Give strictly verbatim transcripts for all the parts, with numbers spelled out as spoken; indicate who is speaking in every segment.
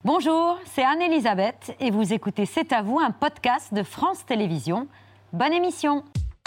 Speaker 1: Bonjour, c'est Anne-Elisabeth et vous écoutez C'est à vous, un podcast de France Télévisions. Bonne émission.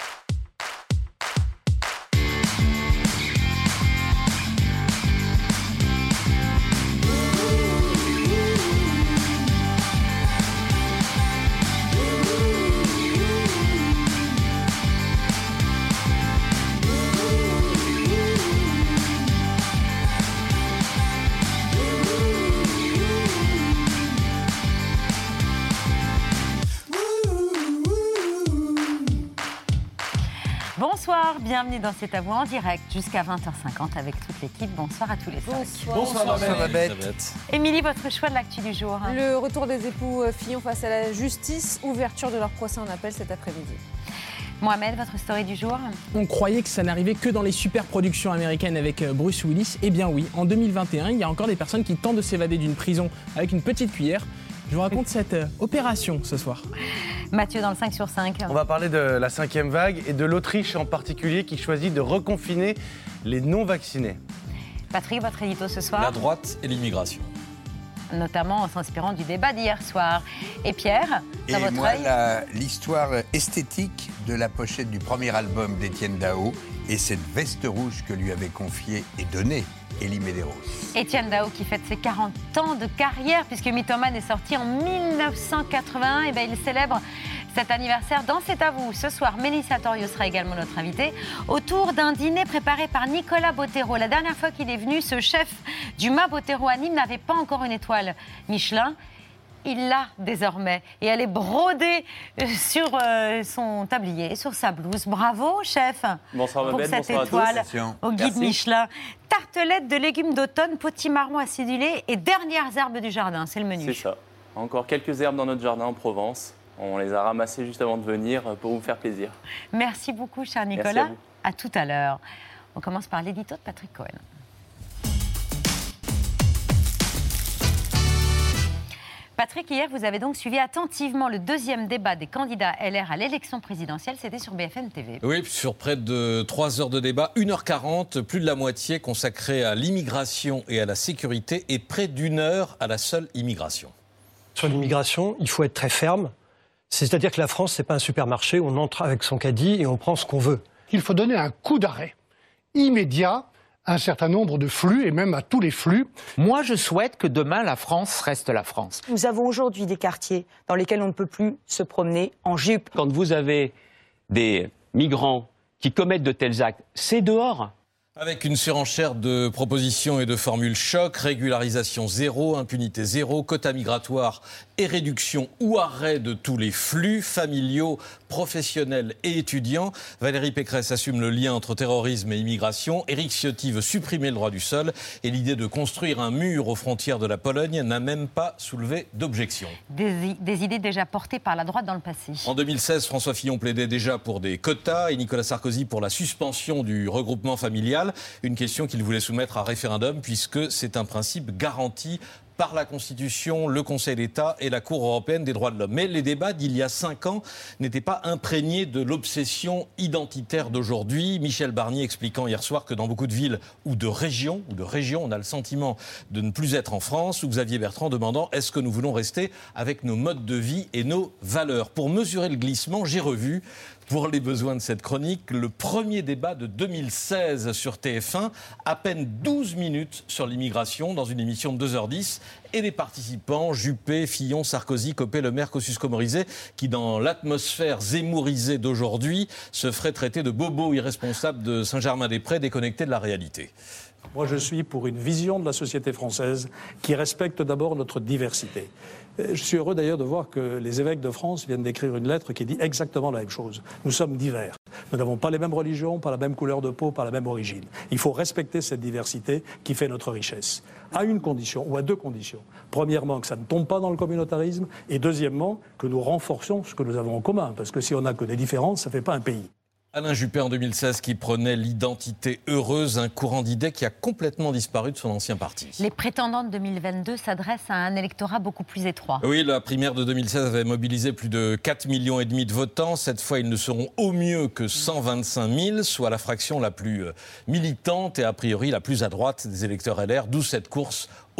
Speaker 1: Bonsoir, bienvenue dans C'est à vous en direct jusqu'à vingt heures cinquante avec toute l'équipe. Bonsoir à tous les cinq.
Speaker 2: Bonsoir, Bonsoir, Bonsoir
Speaker 1: Babette. Émilie, votre choix de l'actu du jour.
Speaker 2: Le retour des époux Fillon face à la justice, ouverture de leur procès en appel cet après-midi.
Speaker 1: Mohamed, votre story du jour.
Speaker 3: On croyait que ça n'arrivait que dans les super productions américaines avec Bruce Willis. Eh bien oui, en deux mille vingt et un, il y a encore des personnes qui tentent de s'évader d'une prison avec une petite cuillère. Je vous raconte cette euh, opération ce soir.
Speaker 1: Mathieu, dans le cinq sur cinq.
Speaker 4: On va parler de la cinquième vague et de l'Autriche en particulier qui choisit de reconfiner les non-vaccinés.
Speaker 1: Patrick, votre édito ce soir.
Speaker 5: La droite et l'immigration.
Speaker 1: Notamment en s'inspirant du débat d'hier soir. Et Pierre, dans
Speaker 6: et
Speaker 1: votre
Speaker 6: moi,
Speaker 1: œil
Speaker 6: la, l'histoire esthétique de la pochette du premier album d'Étienne Dao et cette veste rouge que lui avait confiée et donnée Elie Medeiros.
Speaker 1: Étienne Dao qui fête ses quarante ans de carrière puisque Mythomane est sorti en mille neuf cent quatre-vingt-un. Et bien il célèbre cet anniversaire dans C'est à vous. Ce soir, Mélissa Torio sera également notre invitée autour d'un dîner préparé par Nicolas Bottero. La dernière fois qu'il est venu, ce chef du Mas Bottero à Nîmes n'avait pas encore une étoile Michelin. Il l'a désormais et elle est brodée sur euh, son tablier, sur sa blouse. Bravo, chef.
Speaker 7: Bonsoir,
Speaker 1: pour
Speaker 7: Babette,
Speaker 1: cette
Speaker 7: bonsoir
Speaker 1: étoile
Speaker 7: à tous.
Speaker 1: au guide
Speaker 7: Merci.
Speaker 1: Michelin. Tartelette de légumes d'automne, potimarron acidulé et dernières herbes du jardin. C'est le menu.
Speaker 7: C'est ça. Encore quelques herbes dans notre jardin en Provence. On les a ramassées juste avant de venir pour vous faire plaisir.
Speaker 1: Merci beaucoup, cher
Speaker 7: Merci
Speaker 1: Nicolas.
Speaker 7: à vous.
Speaker 1: À tout à l'heure. On commence par l'édito de Patrick Cohen. Patrick, hier, vous avez donc suivi attentivement le deuxième débat des candidats L R à l'élection présidentielle. C'était sur B F M T V.
Speaker 5: Oui, sur près de trois heures de débat, une heure quarante, plus de la moitié consacrée à l'immigration et à la sécurité et près d'une heure à la seule immigration.
Speaker 8: Sur l'immigration, il faut être très ferme. C'est-à-dire que la France, ce n'est pas un supermarché où on entre avec son caddie et on prend ce qu'on veut.
Speaker 9: Il faut donner un coup d'arrêt immédiat à un certain nombre de flux et même à tous les flux.
Speaker 10: Moi, je souhaite que demain, la France reste la France.
Speaker 11: Nous avons aujourd'hui des quartiers dans lesquels on ne peut plus se promener en jupe.
Speaker 12: Quand vous avez des migrants qui commettent de tels actes, c'est dehors.
Speaker 5: Avec une surenchère de propositions et de formules choc, régularisation zéro, impunité zéro, quota migratoire et réduction ou arrêt de tous les flux familiaux, professionnels et étudiants. Valérie Pécresse assume le lien entre terrorisme et immigration. Éric Ciotti veut supprimer le droit du sol et l'idée de construire un mur aux frontières de la Pologne n'a même pas soulevé d'objection.
Speaker 1: Des, des idées déjà portées par la droite dans le passé.
Speaker 5: En deux mille seize, François Fillon plaidait déjà pour des quotas et Nicolas Sarkozy pour la suspension du regroupement familial. Une question qu'il voulait soumettre à référendum puisque c'est un principe garanti par la Constitution, le Conseil d'État et la Cour européenne des droits de l'homme. Mais les débats d'il y a cinq ans n'étaient pas imprégnés de l'obsession identitaire d'aujourd'hui. Michel Barnier expliquant hier soir que dans beaucoup de villes ou de régions, ou de régions, on a le sentiment de ne plus être en France, ou Xavier Bertrand demandant est-ce que nous voulons rester avec nos modes de vie et nos valeurs. Pour mesurer le glissement, j'ai revu, pour les besoins de cette chronique, le premier débat de deux mille seize sur T F un, à peine douze minutes sur l'immigration dans une émission de deux heures dix, et les participants, Juppé, Fillon, Sarkozy, Copé, Le Maire, Kosciusko-Morizet, qui dans l'atmosphère zémourisée d'aujourd'hui se feraient traiter de bobos irresponsables de Saint-Germain-des-Prés, déconnectés de la réalité.
Speaker 13: Moi, je suis pour une vision de la société française qui respecte d'abord notre diversité. Je suis heureux d'ailleurs de voir que les évêques de France viennent d'écrire une lettre qui dit exactement la même chose. Nous sommes divers. Nous n'avons pas les mêmes religions, pas la même couleur de peau, pas la même origine. Il faut respecter cette diversité qui fait notre richesse. À une condition, ou à deux conditions. Premièrement, que ça ne tombe pas dans le communautarisme. Et deuxièmement, que nous renforcions ce que nous avons en commun. Parce que si on n'a que des différences, ça ne fait pas un pays.
Speaker 5: Alain Juppé en deux mille seize qui prenait l'identité heureuse, un courant d'idées qui a complètement disparu de son ancien parti.
Speaker 1: Les prétendants de deux mille vingt-deux s'adressent à un électorat beaucoup plus étroit.
Speaker 5: Oui, la primaire de deux mille seize avait mobilisé plus de quatre millions et demi de votants. Cette fois, ils ne seront au mieux que cent vingt-cinq mille, soit la fraction la plus militante et a priori la plus à droite des électeurs L R, d'où cette course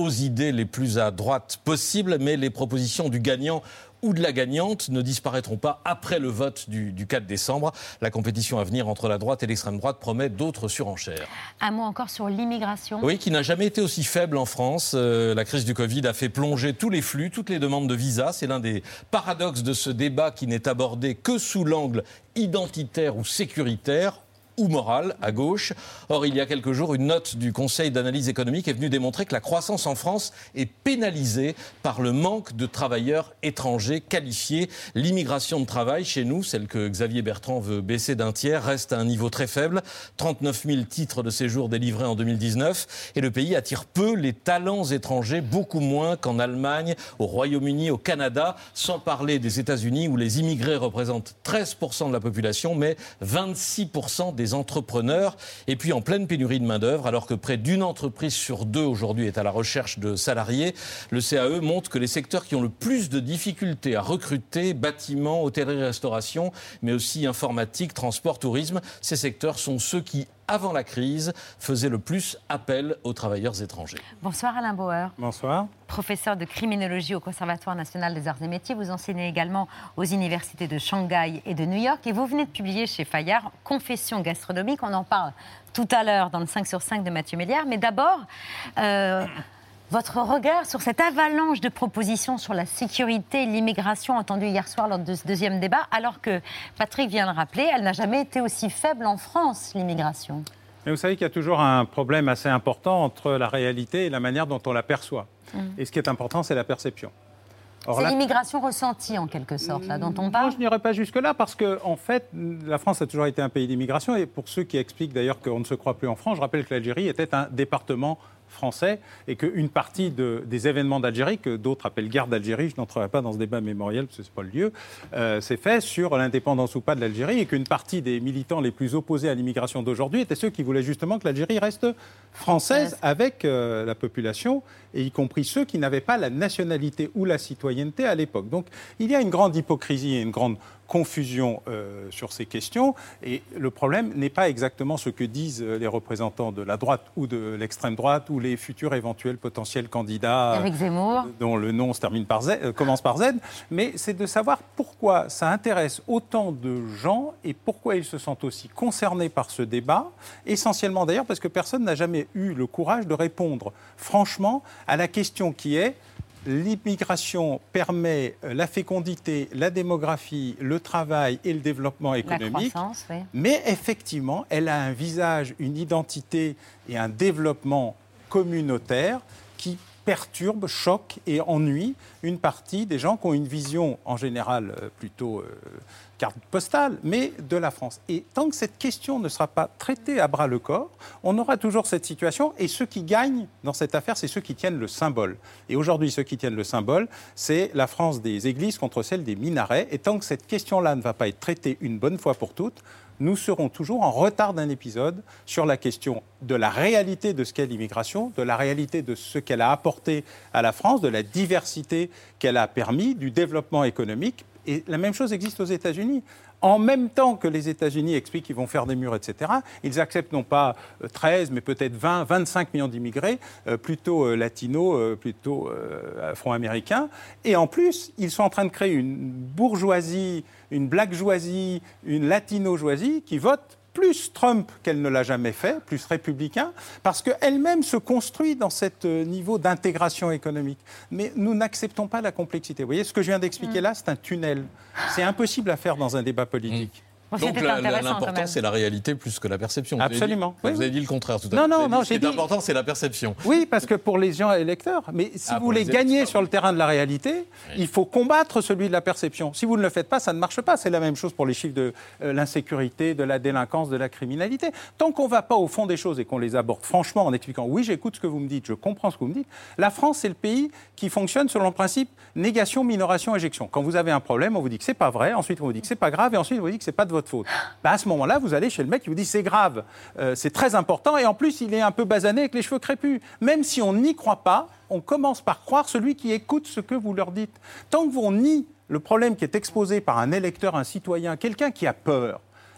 Speaker 5: aux idées les plus à droite possibles, mais les propositions du gagnant ou de la gagnante ne disparaîtront pas après le vote du, du quatre décembre. La compétition à venir entre la droite et l'extrême droite promet d'autres surenchères.
Speaker 1: Un mot encore sur l'immigration.
Speaker 5: Oui, qui n'a jamais été aussi faible en France. Euh, la crise du Covid a fait plonger tous les flux, toutes les demandes de visa. C'est l'un des paradoxes de ce débat qui n'est abordé que sous l'angle identitaire ou sécuritaire, ou morale, à gauche. Or, il y a quelques jours, une note du Conseil d'analyse économique est venue démontrer que la croissance en France est pénalisée par le manque de travailleurs étrangers qualifiés. L'immigration de travail, chez nous, celle que Xavier Bertrand veut baisser d'un tiers, reste à un niveau très faible. trente-neuf mille titres de séjour délivrés en deux mille dix-neuf. Et le pays attire peu les talents étrangers, beaucoup moins qu'en Allemagne, au Royaume-Uni, au Canada, sans parler des États-Unis où les immigrés représentent treize pour cent de la population, mais vingt-six pour cent des des entrepreneurs, et puis en pleine pénurie de main-d'œuvre, alors que près d'une entreprise sur deux aujourd'hui est à la recherche de salariés. Le C A E montre que les secteurs qui ont le plus de difficultés à recruter, bâtiments, hôtellerie-restauration, mais aussi informatique, transport, tourisme, ces secteurs sont ceux qui, avant la crise, faisaient le plus appel aux travailleurs étrangers.
Speaker 1: Bonsoir Alain Bauer.
Speaker 14: Bonsoir.
Speaker 1: Professeur de criminologie au Conservatoire national des arts et métiers, vous enseignez également aux universités de Shanghai et de New York et vous venez de publier chez Fayard Confessions gastronomiques. On en parle tout à l'heure dans le cinq sur cinq de Mathieu Méliard. Mais d'abord, euh, votre regard sur cette avalanche de propositions sur la sécurité et l'immigration entendue hier soir lors de ce deuxième débat, alors que, Patrick vient de le rappeler, elle n'a jamais été aussi faible en France, l'immigration.
Speaker 14: Mais vous savez qu'il y a toujours un problème assez important entre la réalité et la manière dont on la perçoit. Mmh. Et ce qui est important, c'est la perception.
Speaker 1: Or, c'est la... l'immigration ressentie, en quelque sorte, là, dont on parle.
Speaker 14: Moi, je n'irai pas jusque-là, parce qu'en en fait, la France a toujours été un pays d'immigration. Et pour ceux qui expliquent d'ailleurs qu'on ne se croit plus en France, je rappelle que l'Algérie était un département français et qu'une partie de, des événements d'Algérie, que d'autres appellent guerre d'Algérie, je n'entrerai pas dans ce débat mémoriel parce que ce n'est pas le lieu, euh, c'est fait sur l'indépendance ou pas de l'Algérie et qu'une partie des militants les plus opposés à l'immigration d'aujourd'hui étaient ceux qui voulaient justement que l'Algérie reste française avec euh, la population, et y compris ceux qui n'avaient pas la nationalité ou la citoyenneté à l'époque. Donc il y a une grande hypocrisie et une grande confusion euh, sur ces questions, et le problème n'est pas exactement ce que disent les représentants de la droite ou de l'extrême droite ou les futurs éventuels potentiels candidats
Speaker 1: Éric Zemmour,
Speaker 14: dont le nom se termine par Z, euh, commence par Z, mais c'est de savoir pourquoi ça intéresse autant de gens et pourquoi ils se sentent aussi concernés par ce débat, essentiellement d'ailleurs parce que personne n'a jamais eu le courage de répondre franchement à la question qui est: l'immigration permet la fécondité, la démographie, le travail et le développement économique. La croissance, oui. Mais effectivement, elle a un visage, une identité et un développement communautaire qui perturbe, choque et ennuie une partie des gens qui ont une vision en général plutôt euh, carte postale, mais de la France. Et tant que cette question ne sera pas traitée à bras-le-corps, on aura toujours cette situation, et ceux qui gagnent dans cette affaire, c'est ceux qui tiennent le symbole. Et aujourd'hui, ceux qui tiennent le symbole, c'est la France des églises contre celle des minarets, et tant que cette question-là ne va pas être traitée une bonne fois pour toutes, nous serons toujours en retard d'un épisode sur la question de la réalité de ce qu'est l'immigration, de la réalité de ce qu'elle a apporté à la France, de la diversité qu'elle a permis, du développement économique. Et la même chose existe aux États-Unis. En même temps que les États-Unis expliquent qu'ils vont faire des murs, et cetera, ils acceptent non pas treize, mais peut-être vingt, vingt-cinq millions d'immigrés, euh, plutôt euh, latinos, euh, plutôt euh, afro-américains. Et en plus, ils sont en train de créer une bourgeoisie, une black-joisie, une latino-joisie qui vote plus Trump qu'elle ne l'a jamais fait, plus républicain, parce qu'elle-même se construit dans ce niveau d'intégration économique. Mais nous n'acceptons pas la complexité. Vous voyez, ce que je viens d'expliquer mmh. là, c'est un tunnel. C'est impossible à faire dans un débat politique.
Speaker 5: Mmh. Donc la, la, l'important, c'est la réalité plus que la perception.
Speaker 14: Absolument.
Speaker 5: Vous avez dit,
Speaker 14: oui,
Speaker 5: vous avez dit le contraire tout à
Speaker 14: l'heure.
Speaker 5: Non,
Speaker 14: non, non.
Speaker 5: Ce qui est important, c'est la perception.
Speaker 14: Oui, parce que pour les gens électeurs, mais si ah, vous voulez gagner électeurs. sur le terrain de la réalité, oui. il faut combattre celui de la perception. Si vous ne le faites pas, ça ne marche pas. C'est la même chose pour les chiffres de euh, l'insécurité, de la délinquance, de la criminalité. Tant qu'on ne va pas au fond des choses et qu'on les aborde franchement en expliquant « oui, j'écoute ce que vous me dites, je comprends ce que vous me dites », la France, c'est le pays qui fonctionne selon le principe négation, minoration, éjection. Quand vous avez un problème, on vous dit que c'est pas vrai, ensuite on vous dit que c'est pas grave, et ensuite on vous dit que c'est pas de votre faute. Bah, à ce moment-là, vous allez chez le mec qui vous dit c'est grave, euh, c'est très important, et en plus il est un peu basané avec les cheveux crépus. Même si on n'y croit pas, on commence par croire celui qui écoute ce que vous leur dites. Tant que vous nie le problème qui est exposé par un électeur, un citoyen, quelqu'un qui a peur,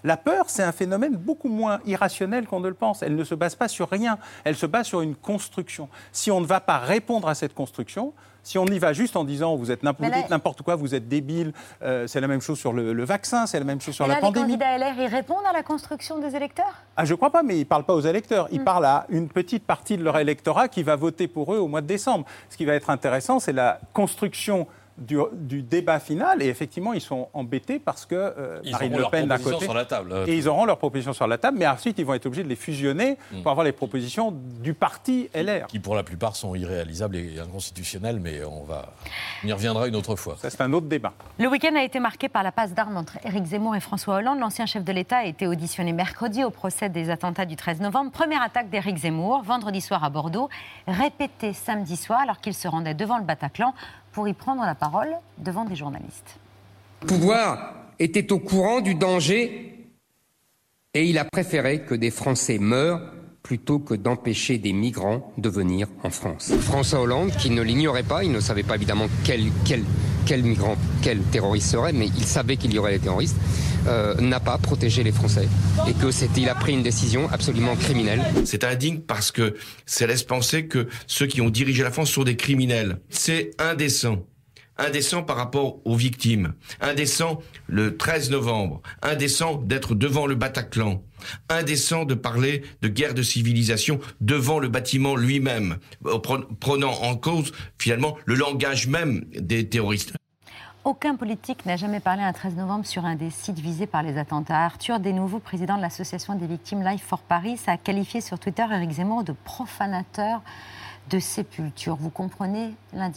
Speaker 14: La peur, c'est un phénomène beaucoup moins irrationnel qu'on ne le pense. Elle ne se base pas sur rien, elle se base sur une construction. Si on ne va pas répondre à cette construction, si on y va juste en disant vous êtes n'importe, vous dites n'importe quoi, vous êtes débile, euh, c'est la même chose sur le, le vaccin, c'est la même chose sur
Speaker 1: et là,
Speaker 14: la pandémie.
Speaker 1: Les candidats L R, ils répondent à la construction des électeurs ?
Speaker 14: Ah, je ne crois pas, mais ils ne parlent pas aux électeurs. Ils
Speaker 1: Mm.
Speaker 14: parlent à une petite partie de leur électorat qui va voter pour eux au mois de décembre. Ce qui va être intéressant, c'est la construction Du, du débat final, et effectivement ils sont embêtés parce que euh,
Speaker 5: Ils
Speaker 14: Marine
Speaker 5: auront
Speaker 14: Le
Speaker 5: leurs
Speaker 14: Pen d'un
Speaker 5: propositions
Speaker 14: côté
Speaker 5: sur la table.
Speaker 14: et ils auront leurs propositions sur la table, mais ensuite ils vont être obligés de les fusionner
Speaker 5: Mm.
Speaker 14: pour avoir les propositions du parti L R.
Speaker 5: Qui pour la plupart sont irréalisables et inconstitutionnelles, mais on, va... on y reviendra une autre fois.
Speaker 14: Ça c'est un autre débat.
Speaker 1: Le week-end a été marqué par la passe d'armes entre Éric Zemmour et François Hollande. L'ancien chef de l'État a été auditionné mercredi au procès des attentats du treize novembre. Première attaque d'Éric Zemmour, vendredi soir à Bordeaux, répétée samedi soir alors qu'il se rendait devant le Bataclan pour y prendre la parole devant des journalistes.
Speaker 15: Le pouvoir était au courant du danger et il a préféré que des Français meurent plutôt que d'empêcher des migrants de venir en France. François Hollande, qui ne l'ignorait pas, il ne savait pas évidemment quel, quel, quel migrant, quel terroriste serait, mais il savait qu'il y aurait des terroristes, euh, n'a pas protégé les Français et que c'était, il a pris une décision absolument criminelle.
Speaker 16: C'est indigne parce que ça laisse penser que ceux qui ont dirigé la France sont des criminels. C'est indécent. Indécent par rapport aux victimes. Indécent le treize novembre. Indécent d'être devant le Bataclan. Indécent de parler de guerre de civilisation devant le bâtiment lui-même, prenant en cause finalement le langage même des terroristes.
Speaker 1: Aucun politique n'a jamais parlé un treize novembre sur un des sites visés par les attentats. Arthur Desnouveaux, président de l'association des victimes Life for Paris, a qualifié sur Twitter Éric Zemmour de profanateur de sépulture. Vous comprenez l'indignation ?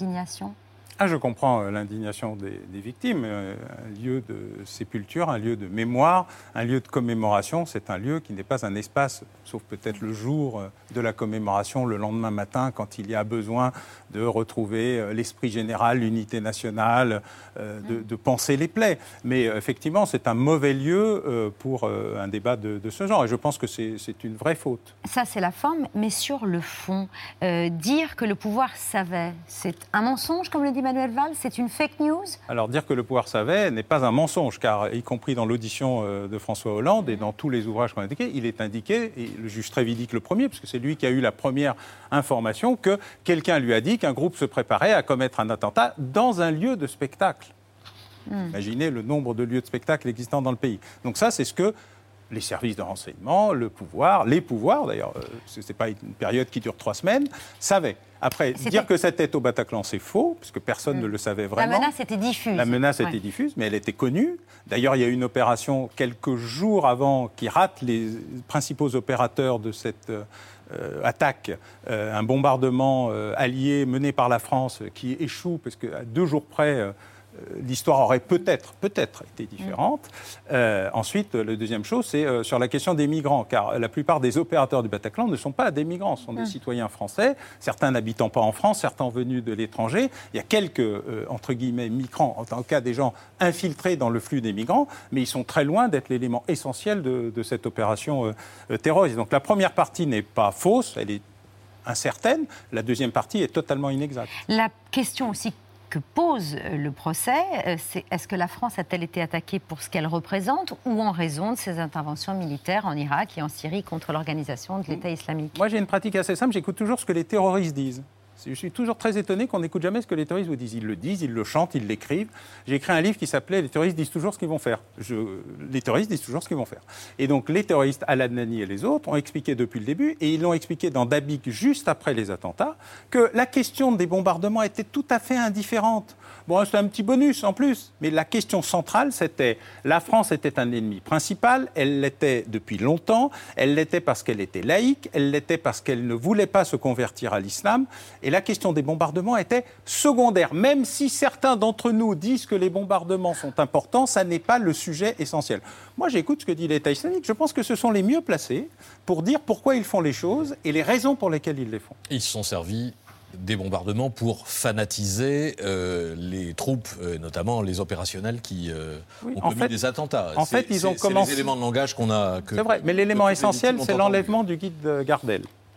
Speaker 14: Ah, je comprends euh, l'indignation des, des victimes. Euh, un lieu de sépulture, un lieu de mémoire, un lieu de commémoration, c'est un lieu qui n'est pas un espace, sauf peut-être le jour euh, de la commémoration, le lendemain matin, quand il y a besoin de retrouver euh, l'esprit général, l'unité nationale, euh, de, de penser les plaies. Mais euh, effectivement, c'est un mauvais lieu euh, pour euh, un débat de, de ce genre. Et je pense que c'est, c'est une vraie faute.
Speaker 1: Ça, c'est la forme, mais sur le fond, euh, dire que le pouvoir savait, c'est un mensonge, comme le dit Manuel Valls, c'est une fake news ?
Speaker 14: Alors dire que le pouvoir savait n'est pas un mensonge, car y compris dans l'audition de François Hollande et dans tous les ouvrages qu'on a indiqués, il est indiqué, et le juge Trévidic le premier, puisque c'est lui qui a eu la première information, que quelqu'un lui a dit qu'un groupe se préparait à commettre un attentat dans un lieu de spectacle. Mmh. Imaginez le nombre de lieux de spectacle existants dans le pays. Donc ça, c'est ce que les services de renseignement, le pouvoir, les pouvoirs, d'ailleurs, euh, ce n'est pas une période qui dure trois semaines, savaient. Après, c'était... dire que c'était au Bataclan, c'est faux, parce que personne mmh. ne le savait vraiment.
Speaker 1: La menace était diffuse.
Speaker 14: La menace
Speaker 1: ouais.
Speaker 14: était diffuse, mais elle était connue. D'ailleurs, il y a eu une opération quelques jours avant qui rate les principaux opérateurs de cette euh, attaque, euh, un bombardement euh, allié mené par la France qui échoue, parce qu'à deux jours près, euh, l'histoire aurait peut-être, peut-être été différente. Euh, ensuite, la deuxième chose, c'est euh, sur la question des migrants, car la plupart des opérateurs du Bataclan ne sont pas des migrants, ce sont des mmh. citoyens français, certains n'habitant pas en France, certains venus de l'étranger. Il y a quelques, euh, entre guillemets, migrants, en tant que cas des gens infiltrés dans le flux des migrants, mais ils sont très loin d'être l'élément essentiel de, de cette opération euh, terroriste. Donc la première partie n'est pas fausse, elle est incertaine, la deuxième partie est totalement inexacte.
Speaker 1: La question aussi que pose le procès, c'est est-ce que la France a-t-elle été attaquée pour ce qu'elle représente ou en raison de ses interventions militaires en Irak et en Syrie contre l'organisation de l'État islamique ?
Speaker 14: Moi, j'ai une pratique assez simple, j'écoute toujours ce que les terroristes disent. Je suis toujours très étonné qu'on n'écoute jamais ce que les terroristes vous disent. Ils le disent, ils le chantent, ils l'écrivent. J'ai écrit un livre qui s'appelait « Les terroristes disent toujours ce qu'ils vont faire ». Je... Les terroristes disent toujours ce qu'ils vont faire. Et donc les terroristes, Al-Adnani et les autres, ont expliqué depuis le début, et ils l'ont expliqué dans Dabiq juste après les attentats, que la question des bombardements était tout à fait indifférente. Bon, c'est un petit bonus en plus, mais la question centrale, c'était la France était un ennemi principal, elle l'était depuis longtemps, elle l'était parce qu'elle était laïque, elle l'était parce qu'elle ne voulait pas se convertir à l'islam, et la question des bombardements était secondaire. Même si certains d'entre nous disent que les bombardements sont importants, ça n'est pas le sujet essentiel. Moi, j'écoute ce que dit l'État islamique, je pense que ce sont les mieux placés pour dire pourquoi ils font les choses et les raisons pour lesquelles ils les font.
Speaker 5: Ils se sont servis des bombardements pour fanatiser euh, les troupes, euh, notamment les opérationnels qui euh, oui, ont commis fait, des attentats.
Speaker 14: En fait, ils ont
Speaker 5: c'est,
Speaker 14: commencé...
Speaker 5: c'est les éléments de langage qu'on a... Que,
Speaker 14: c'est vrai, mais l'élément essentiel, c'est l'enlèvement du guide Gardel.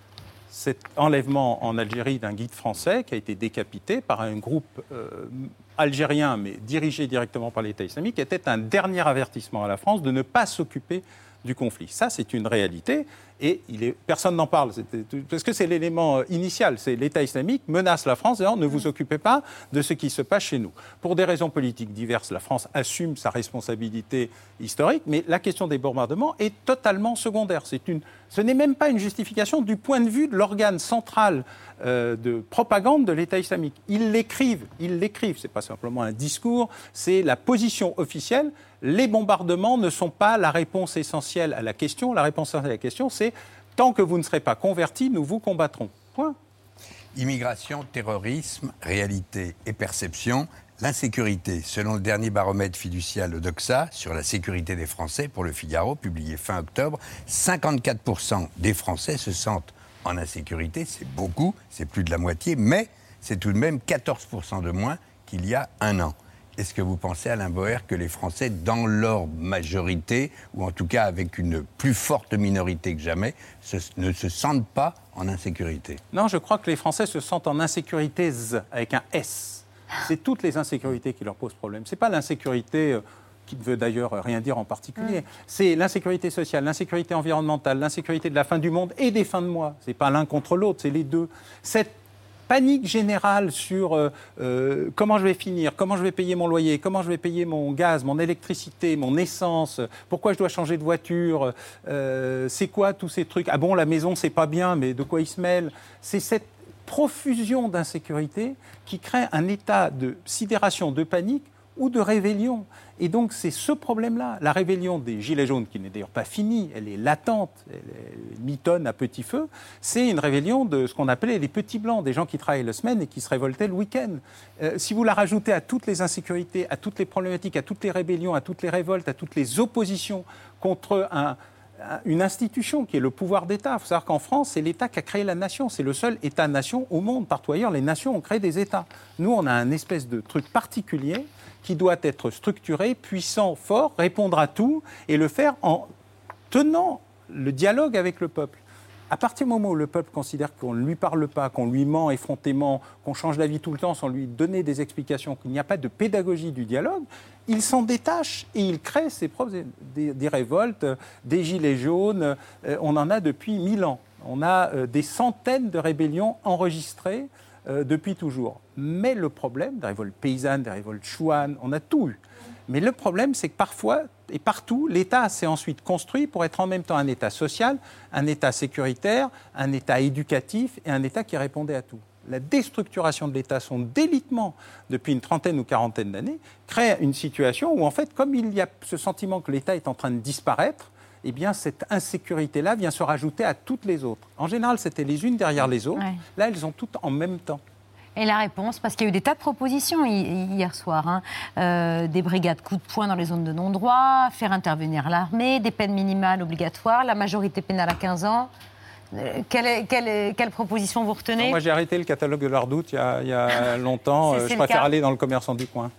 Speaker 14: cet enlèvement en Algérie d'un guide français qui a été décapité par un groupe euh, algérien, mais dirigé directement par l'État islamique, était un dernier avertissement à la France de ne pas s'occuper du conflit. Ça, c'est une réalité et il est, personne n'en parle, parce que c'est l'élément initial. C'est l'État islamique menace la France, disant ne vous occupez pas de ce qui se passe chez nous. Pour des raisons politiques diverses, la France assume sa responsabilité historique, mais la question des bombardements est totalement secondaire. C'est une, ce n'est même pas une justification du point de vue de l'organe central euh, de propagande de l'État islamique. Ils l'écrivent, ils l'écrivent. C'est pas simplement un discours, c'est la position officielle. Les bombardements ne sont pas la réponse essentielle à la question. La réponse essentielle à la question, c'est « tant que vous ne serez pas convertis, nous vous combattrons ». Point.
Speaker 6: Immigration, terrorisme, réalité et perception. L'insécurité, selon le dernier baromètre fiducial Odoxa sur la sécurité des Français pour le Figaro, publié fin octobre, cinquante-quatre pour cent des Français se sentent en insécurité. C'est beaucoup, c'est plus de la moitié, mais c'est tout de même quatorze pour cent de moins qu'il y a un an. Est-ce que vous pensez, Alain Boer, que les Français, dans leur majorité, ou en tout cas avec une plus forte minorité que jamais, se, ne se sentent pas en insécurité?
Speaker 14: Non, je crois que les Français se sentent en insécurité avec un S. C'est toutes les insécurités qui leur posent problème. Ce n'est pas l'insécurité euh, qui ne veut d'ailleurs rien dire en particulier. Mmh. C'est l'insécurité sociale, l'insécurité environnementale, l'insécurité de la fin du monde et des fins de mois. Ce n'est pas l'un contre l'autre, c'est les deux. Cette panique générale sur euh, euh, comment je vais finir, comment je vais payer mon loyer, comment je vais payer mon gaz, mon électricité, mon essence, pourquoi je dois changer de voiture, euh, c'est quoi tous ces trucs? Ah bon, la maison, c'est pas bien, mais de quoi ils se mêlent? C'est cette profusion d'insécurité qui crée un état de sidération, de panique ou de rébellion. Et donc, c'est ce problème-là. La rébellion des Gilets jaunes, qui n'est d'ailleurs pas finie, elle est latente, elle est mitonne à petit feu, c'est une rébellion de ce qu'on appelait les petits blancs, des gens qui travaillent la semaine et qui se révoltaient le week-end. Euh, si vous la rajoutez à toutes les insécurités, à toutes les problématiques, à toutes les rébellions, à toutes les révoltes, à toutes les oppositions contre un... une institution qui est le pouvoir d'État. Il faut savoir qu'en France, c'est l'État qui a créé la nation. C'est le seul État-nation au monde. Partout ailleurs, les nations ont créé des États. Nous, on a un espèce de truc particulier qui doit être structuré, puissant, fort, répondre à tout et le faire en tenant le dialogue avec le peuple. À partir du moment où le peuple considère qu'on ne lui parle pas, qu'on lui ment effrontément, qu'on change d'avis tout le temps sans lui donner des explications, qu'il n'y a pas de pédagogie du dialogue, il s'en détache et il crée ses propres des, des révoltes, des gilets jaunes. Euh, on en a depuis mille ans. On a euh, des centaines de rébellions enregistrées euh, depuis toujours. Mais le problème, des révoltes paysannes, des révoltes chouanes, on a tout eu. Mais le problème, c'est que parfois et partout, l'État s'est ensuite construit pour être en même temps un État social, un État sécuritaire, un État éducatif et un État qui répondait à tout. La déstructuration de l'État, son délitement depuis une trentaine ou quarantaine d'années, crée une situation où, en fait, comme il y a ce sentiment que l'État est en train de disparaître, eh bien, cette insécurité-là vient se rajouter à toutes les autres. En général, c'était les unes derrière les autres. Ouais. Là, elles ont toutes en même temps.
Speaker 1: Et la réponse, parce qu'il y a eu des tas de propositions hier soir, hein. euh, des brigades coup de poing dans les zones de non-droit, faire intervenir l'armée, des peines minimales obligatoires, la majorité pénale à quinze ans. Euh, quelle, est, quelle, est, quelle proposition vous retenez?
Speaker 14: non, Moi, j'ai arrêté le catalogue de leur doute il y a, il y a longtemps. c'est, c'est je préfère aller dans le commerçant du coin.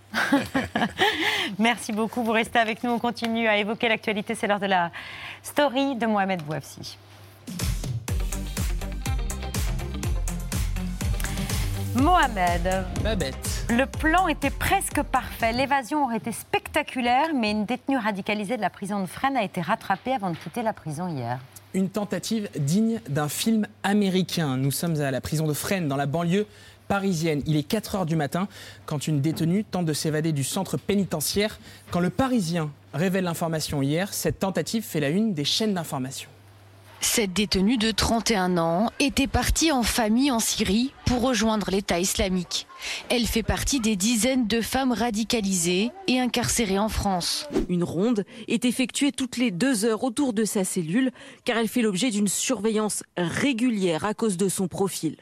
Speaker 1: Merci beaucoup. Vous restez avec nous. On continue à évoquer l'actualité. C'est l'heure de la story de Mohamed Bouafsi. Mohamed,
Speaker 3: Babette.
Speaker 1: Le plan était presque parfait. L'évasion aurait été spectaculaire, mais une détenue radicalisée de la prison de Fresnes a été rattrapée avant de quitter la prison hier.
Speaker 3: Une tentative digne d'un film américain. Nous sommes à la prison de Fresnes, dans la banlieue parisienne. Il est quatre heures du matin quand une détenue tente de s'évader du centre pénitentiaire. Quand le Parisien révèle l'information hier, cette tentative fait la une des chaînes d'information.
Speaker 17: Cette détenue de trente et un ans était partie en famille en Syrie pour rejoindre l'État islamique. Elle fait partie des dizaines de femmes radicalisées et incarcérées en France.
Speaker 18: Une ronde est effectuée toutes les deux heures autour de sa cellule car elle fait l'objet d'une surveillance régulière à cause de son profil.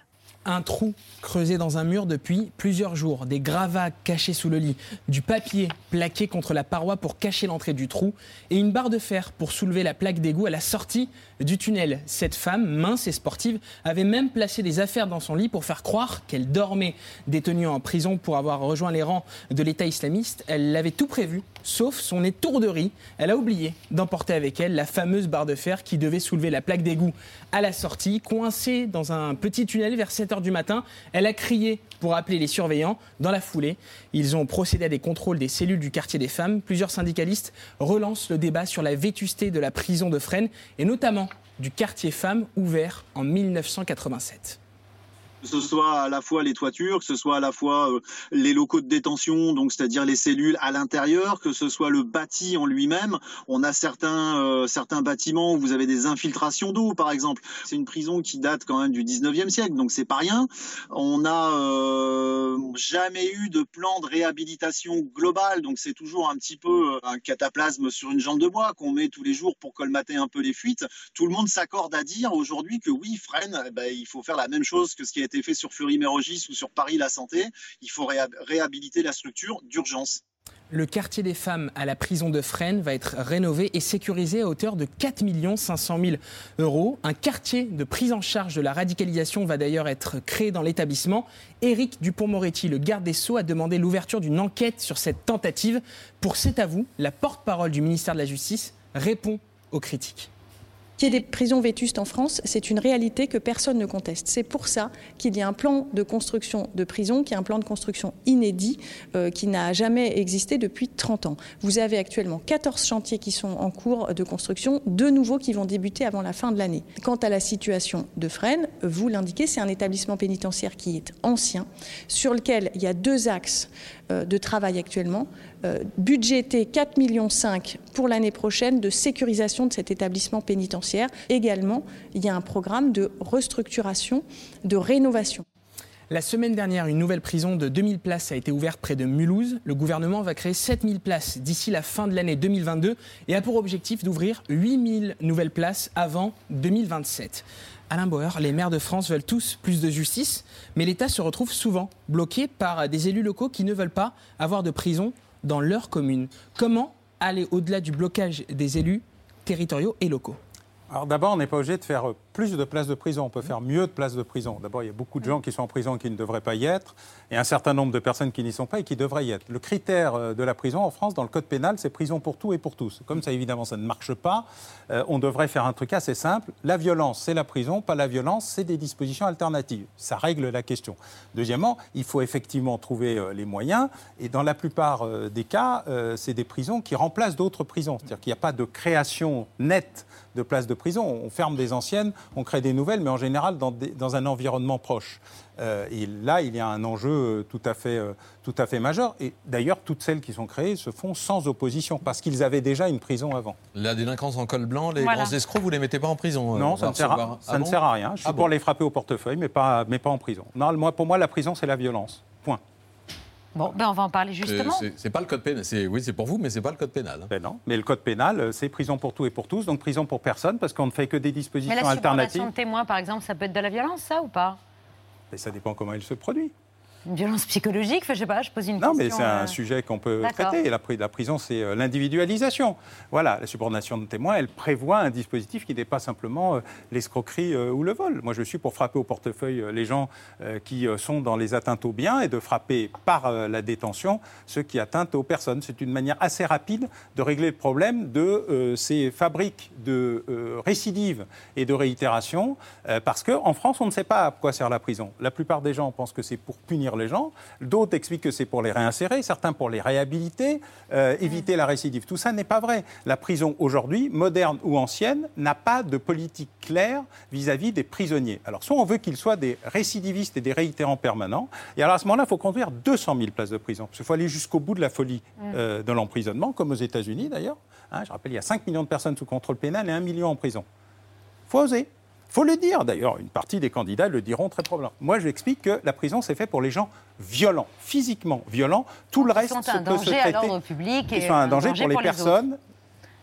Speaker 3: Un trou creusé dans un mur depuis plusieurs jours, des gravats cachés sous le lit, du papier plaqué contre la paroi pour cacher l'entrée du trou et une barre de fer pour soulever la plaque d'égout à la sortie du tunnel. Cette femme, mince et sportive, avait même placé des affaires dans son lit pour faire croire qu'elle dormait. Détenue en prison pour avoir rejoint les rangs de l'État islamiste, elle avait tout prévu, sauf son étourderie. Elle a oublié d'emporter avec elle la fameuse barre de fer qui devait soulever la plaque d'égout à la sortie. Coincée dans un petit tunnel vers sept heures du matin, elle a crié pour appeler les surveillants. Dans la foulée, ils ont procédé à des contrôles des cellules du quartier des femmes. Plusieurs syndicalistes relancent le débat sur la vétusté de la prison de Fresnes et notamment du quartier femmes ouvert en mille neuf cent quatre-vingt-sept.
Speaker 19: Que ce soit à la fois les toitures, que ce soit à la fois euh, les locaux de détention, donc c'est-à-dire les cellules à l'intérieur, que ce soit le bâti en lui-même. On a certains euh, certains bâtiments où vous avez des infiltrations d'eau, par exemple. C'est une prison qui date quand même du dix-neuvième siècle, donc c'est pas rien. On n'a euh, jamais eu de plan de réhabilitation global, donc c'est toujours un petit peu un cataplasme sur une jambe de bois qu'on met tous les jours pour colmater un peu les fuites. Tout le monde s'accorde à dire aujourd'hui que oui, Fresnes, eh ben, il faut faire la même chose que ce qui a été fait sur Fleury-Mérogis ou sur Paris La Santé. Il faut réha- réhabiliter la structure d'urgence.
Speaker 3: Le quartier des femmes à la prison de Fresnes va être rénové et sécurisé à hauteur de quatre millions cinq cent mille euros. Un quartier de prise en charge de la radicalisation va d'ailleurs être créé dans l'établissement. Éric Dupond-Moretti, le garde des Sceaux, a demandé l'ouverture d'une enquête sur cette tentative. Pour C'est à vous, la porte-parole du ministère de la Justice répond aux critiques.
Speaker 20: Qu'il y ait des prisons vétustes en France, c'est une réalité que personne ne conteste. C'est pour ça qu'il y a un plan de construction de prisons, qui est un plan de construction inédit, euh, qui n'a jamais existé depuis trente ans. Vous avez actuellement quatorze chantiers qui sont en cours de construction, deux nouveaux qui vont débuter avant la fin de l'année. Quant à la situation de Fresnes, vous l'indiquez, c'est un établissement pénitentiaire qui est ancien, sur lequel il y a deux axes euh, de travail actuellement. Euh, budgété quatre virgule cinq millions pour l'année prochaine de sécurisation de cet établissement pénitentiaire. Également, il y a un programme de restructuration, de rénovation.
Speaker 3: La semaine dernière, une nouvelle prison de deux mille places a été ouverte près de Mulhouse. Le gouvernement va créer sept mille places d'ici la fin de l'année deux mille vingt-deux et a pour objectif d'ouvrir huit mille nouvelles places avant deux mille vingt-sept. Alain Bauer, les maires de France veulent tous plus de justice, mais l'État se retrouve souvent bloqué par des élus locaux qui ne veulent pas avoir de prison dans leur commune. Comment aller au-delà du blocage des élus territoriaux et locaux ?
Speaker 14: Alors d'abord, on n'est pas obligé de faire plus de places de prison, on peut faire mieux de places de prison. D'abord, il y a beaucoup de gens qui sont en prison et qui ne devraient pas y être, et un certain nombre de personnes qui n'y sont pas et qui devraient y être. Le critère de la prison en France, dans le code pénal, c'est prison pour tout et pour tous. Comme ça, évidemment, ça ne marche pas, euh, on devrait faire un truc assez simple. La violence, c'est la prison, pas la violence, c'est des dispositions alternatives. Ça règle la question. Deuxièmement, il faut effectivement trouver euh, les moyens, et dans la plupart euh, des cas, euh, c'est des prisons qui remplacent d'autres prisons. C'est-à-dire qu'il n'y a pas de création nette de places de prison. On ferme des anciennes, on crée des nouvelles, mais en général dans, des, dans un environnement proche. Euh, et là, il y a un enjeu tout à fait, euh, tout à fait majeur. Et d'ailleurs, toutes celles qui sont créées se font sans opposition, parce qu'ils avaient déjà une prison avant.
Speaker 5: La délinquance en col blanc, les
Speaker 14: Voilà.
Speaker 5: grands escrocs, vous ne les mettez pas en prison?
Speaker 14: Non,
Speaker 5: euh,
Speaker 14: ça, ne sert, à, ça
Speaker 5: ah
Speaker 14: ne
Speaker 5: bon
Speaker 14: sert à rien. Je suis
Speaker 5: ah
Speaker 14: pour
Speaker 5: bon.
Speaker 14: les frapper au portefeuille, mais pas, mais pas en prison. Non, moi, pour moi, la prison, c'est la violence. Point.
Speaker 1: Bon, ben on va en parler justement.
Speaker 5: C'est, c'est pas le code pénal. C'est, oui, c'est pour vous, mais c'est pas le code pénal.
Speaker 14: Ben non, mais le code pénal, c'est prison pour tout et pour tous, donc prison pour personne, parce qu'on ne fait que des dispositions
Speaker 1: Mais la
Speaker 14: alternatives.
Speaker 1: subordination de témoins, par exemple, ça peut être de la violence, ça, ou pas?
Speaker 14: Mais ça dépend comment il se produit.
Speaker 1: Une violence psychologique, enfin, je sais pas, je pose une
Speaker 14: Non,
Speaker 1: question.
Speaker 14: mais c'est un
Speaker 1: euh...
Speaker 14: sujet qu'on peut
Speaker 1: D'accord.
Speaker 14: traiter. La, la prison, c'est euh, l'individualisation. Voilà, la subordination de témoins, elle prévoit un dispositif qui n'est pas simplement euh, l'escroquerie euh, ou le vol. Moi, je suis pour frapper au portefeuille euh, les gens euh, qui euh, sont dans les atteintes aux biens et de frapper par euh, la détention ceux qui atteintent aux personnes. C'est une manière assez rapide de régler le problème de euh, ces fabriques de euh, récidives et de réitération, euh, parce qu'en France, on ne sait pas à quoi sert la prison. La plupart des gens pensent que c'est pour punir les gens, d'autres expliquent que c'est pour les réinsérer, certains pour les réhabiliter, euh, éviter la récidive. Tout ça n'est pas vrai. La prison aujourd'hui, moderne ou ancienne, n'a pas de politique claire vis-à-vis des prisonniers. Alors soit on veut qu'ils soient des récidivistes et des réitérants permanents, et alors à ce moment-là, il faut construire deux cent mille places de prison, parce qu'il faut aller jusqu'au bout de la folie euh, de l'emprisonnement, comme aux États-Unis d'ailleurs. Hein, je rappelle, il y a cinq millions de personnes sous contrôle pénal et un million en prison. Il faut oser. Il faut le dire, d'ailleurs, une partie des candidats le diront très probablement. Moi, j'explique que la prison, c'est fait pour les gens violents, physiquement violents. Tout le reste
Speaker 1: sont
Speaker 14: se
Speaker 1: un
Speaker 14: peut se
Speaker 1: danger à
Speaker 14: traiter.
Speaker 1: l'ordre public
Speaker 14: Qui
Speaker 1: et
Speaker 14: sont un
Speaker 1: un
Speaker 14: danger,
Speaker 1: danger
Speaker 14: pour les
Speaker 1: pour les
Speaker 14: personnes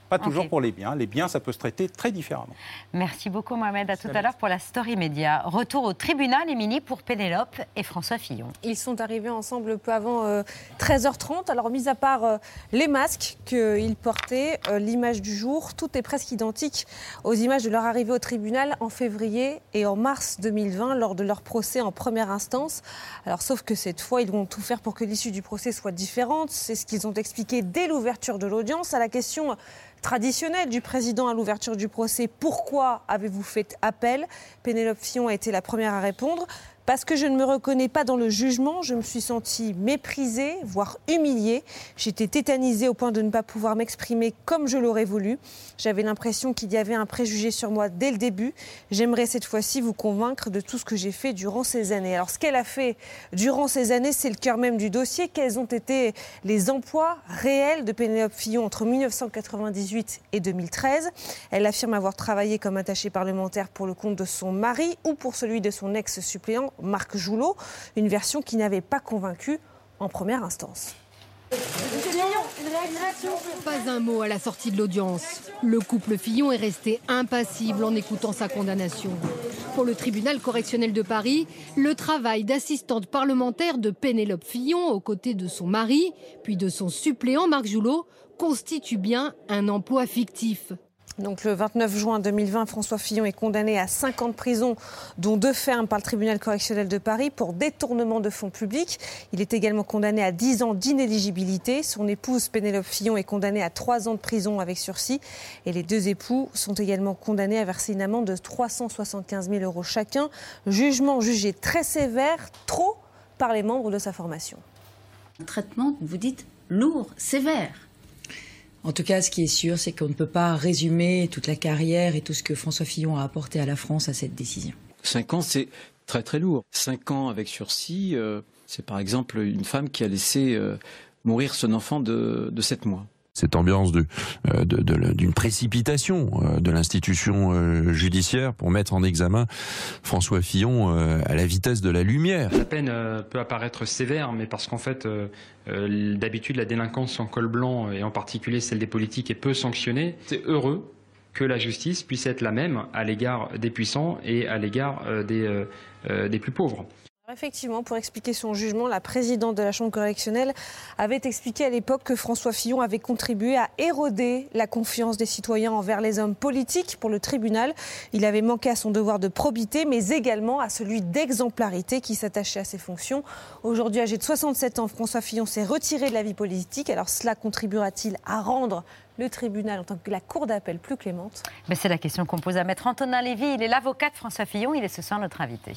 Speaker 14: Pas toujours
Speaker 1: Okay.
Speaker 14: pour les biens. Les biens, ça peut se traiter très différemment.
Speaker 1: Merci beaucoup Mohamed, à tout à l'heure pour la Story Média. Retour au tribunal, Émilie, pour Pénélope et François Fillon.
Speaker 2: Ils sont arrivés ensemble peu avant euh, treize heures trente. Alors, mis à part euh, les masques qu'ils portaient, euh, l'image du jour, tout est presque identique aux images de leur arrivée au tribunal en février et en mars deux mille vingt, lors de leur procès en première instance. Alors, sauf que cette fois, ils vont tout faire pour que l'issue du procès soit différente. C'est ce qu'ils ont expliqué dès l'ouverture de l'audience. À la question traditionnelle du président à l'ouverture du procès, pourquoi avez-vous fait appel? Pénélope Fillon a été la première à répondre. Parce que je ne me reconnais pas dans le jugement, je me suis sentie méprisée, voire humiliée. J'étais tétanisée au point de ne pas pouvoir m'exprimer comme je l'aurais voulu. J'avais l'impression qu'il y avait un préjugé sur moi dès le début. J'aimerais cette fois-ci vous convaincre de tout ce que j'ai fait durant ces années. Alors ce qu'elle a fait durant ces années, c'est le cœur même du dossier. Quels ont été les emplois réels de Pénélope Fillon entre mille neuf cent quatre-vingt-dix-huit et deux mille treize? Elle affirme avoir travaillé comme attachée parlementaire pour le compte de son mari ou pour celui de son ex-suppléant, Marc Joulot, une version qui n'avait pas convaincu en première instance.
Speaker 21: Pas un mot à la sortie de l'audience. Le couple Fillon est resté impassible en écoutant sa condamnation. Pour le tribunal correctionnel de Paris, le travail d'assistante parlementaire de Pénélope Fillon aux côtés de son mari, puis de son suppléant Marc Joulot, constitue bien un emploi fictif.
Speaker 2: Donc le vingt-neuf juin deux mille vingt, François Fillon est condamné à cinq ans de prison, dont deux fermes par le tribunal correctionnel de Paris pour détournement de fonds publics. Il est également condamné à dix ans d'inéligibilité. Son épouse Pénélope Fillon est condamnée à trois ans de prison avec sursis. Et les deux époux sont également condamnés à verser une amende de trois cent soixante-quinze mille euros chacun. Jugement jugé très sévère, trop par les membres de sa formation.
Speaker 22: Un traitement, vous dites, lourd, sévère.
Speaker 23: En tout cas, ce qui est sûr, c'est qu'on ne peut pas résumer toute la carrière et tout ce que François Fillon a apporté à la France à cette décision.
Speaker 24: Cinq ans, c'est très très lourd. Cinq ans avec sursis, euh, c'est par exemple une femme qui a laissé euh, mourir son enfant de, de sept mois.
Speaker 25: Cette ambiance de, euh, de, de, d'une précipitation euh, de l'institution euh, judiciaire pour mettre en examen François Fillon euh, à la vitesse de la lumière.
Speaker 26: La peine euh, peut apparaître sévère, mais parce qu'en fait, euh, euh, d'habitude, la délinquance en col blanc, et en particulier celle des politiques, est peu sanctionnée. C'est heureux que la justice puisse être la même à l'égard des puissants et à l'égard euh, des, euh, euh, des plus pauvres.
Speaker 2: Effectivement, pour expliquer son jugement, la présidente de la Chambre correctionnelle avait expliqué à l'époque que François Fillon avait contribué à éroder la confiance des citoyens envers les hommes politiques pour le tribunal. Il avait manqué à son devoir de probité, mais également à celui d'exemplarité qui s'attachait à ses fonctions. Aujourd'hui, âgé de soixante-sept ans, François Fillon s'est retiré de la vie politique. Alors cela contribuera-t-il à rendre le tribunal en tant que la cour d'appel plus clémente?
Speaker 1: Mais c'est la question qu'on pose à Maître Antonin Lévy. Il est l'avocat de François Fillon. Il est ce soir notre invité.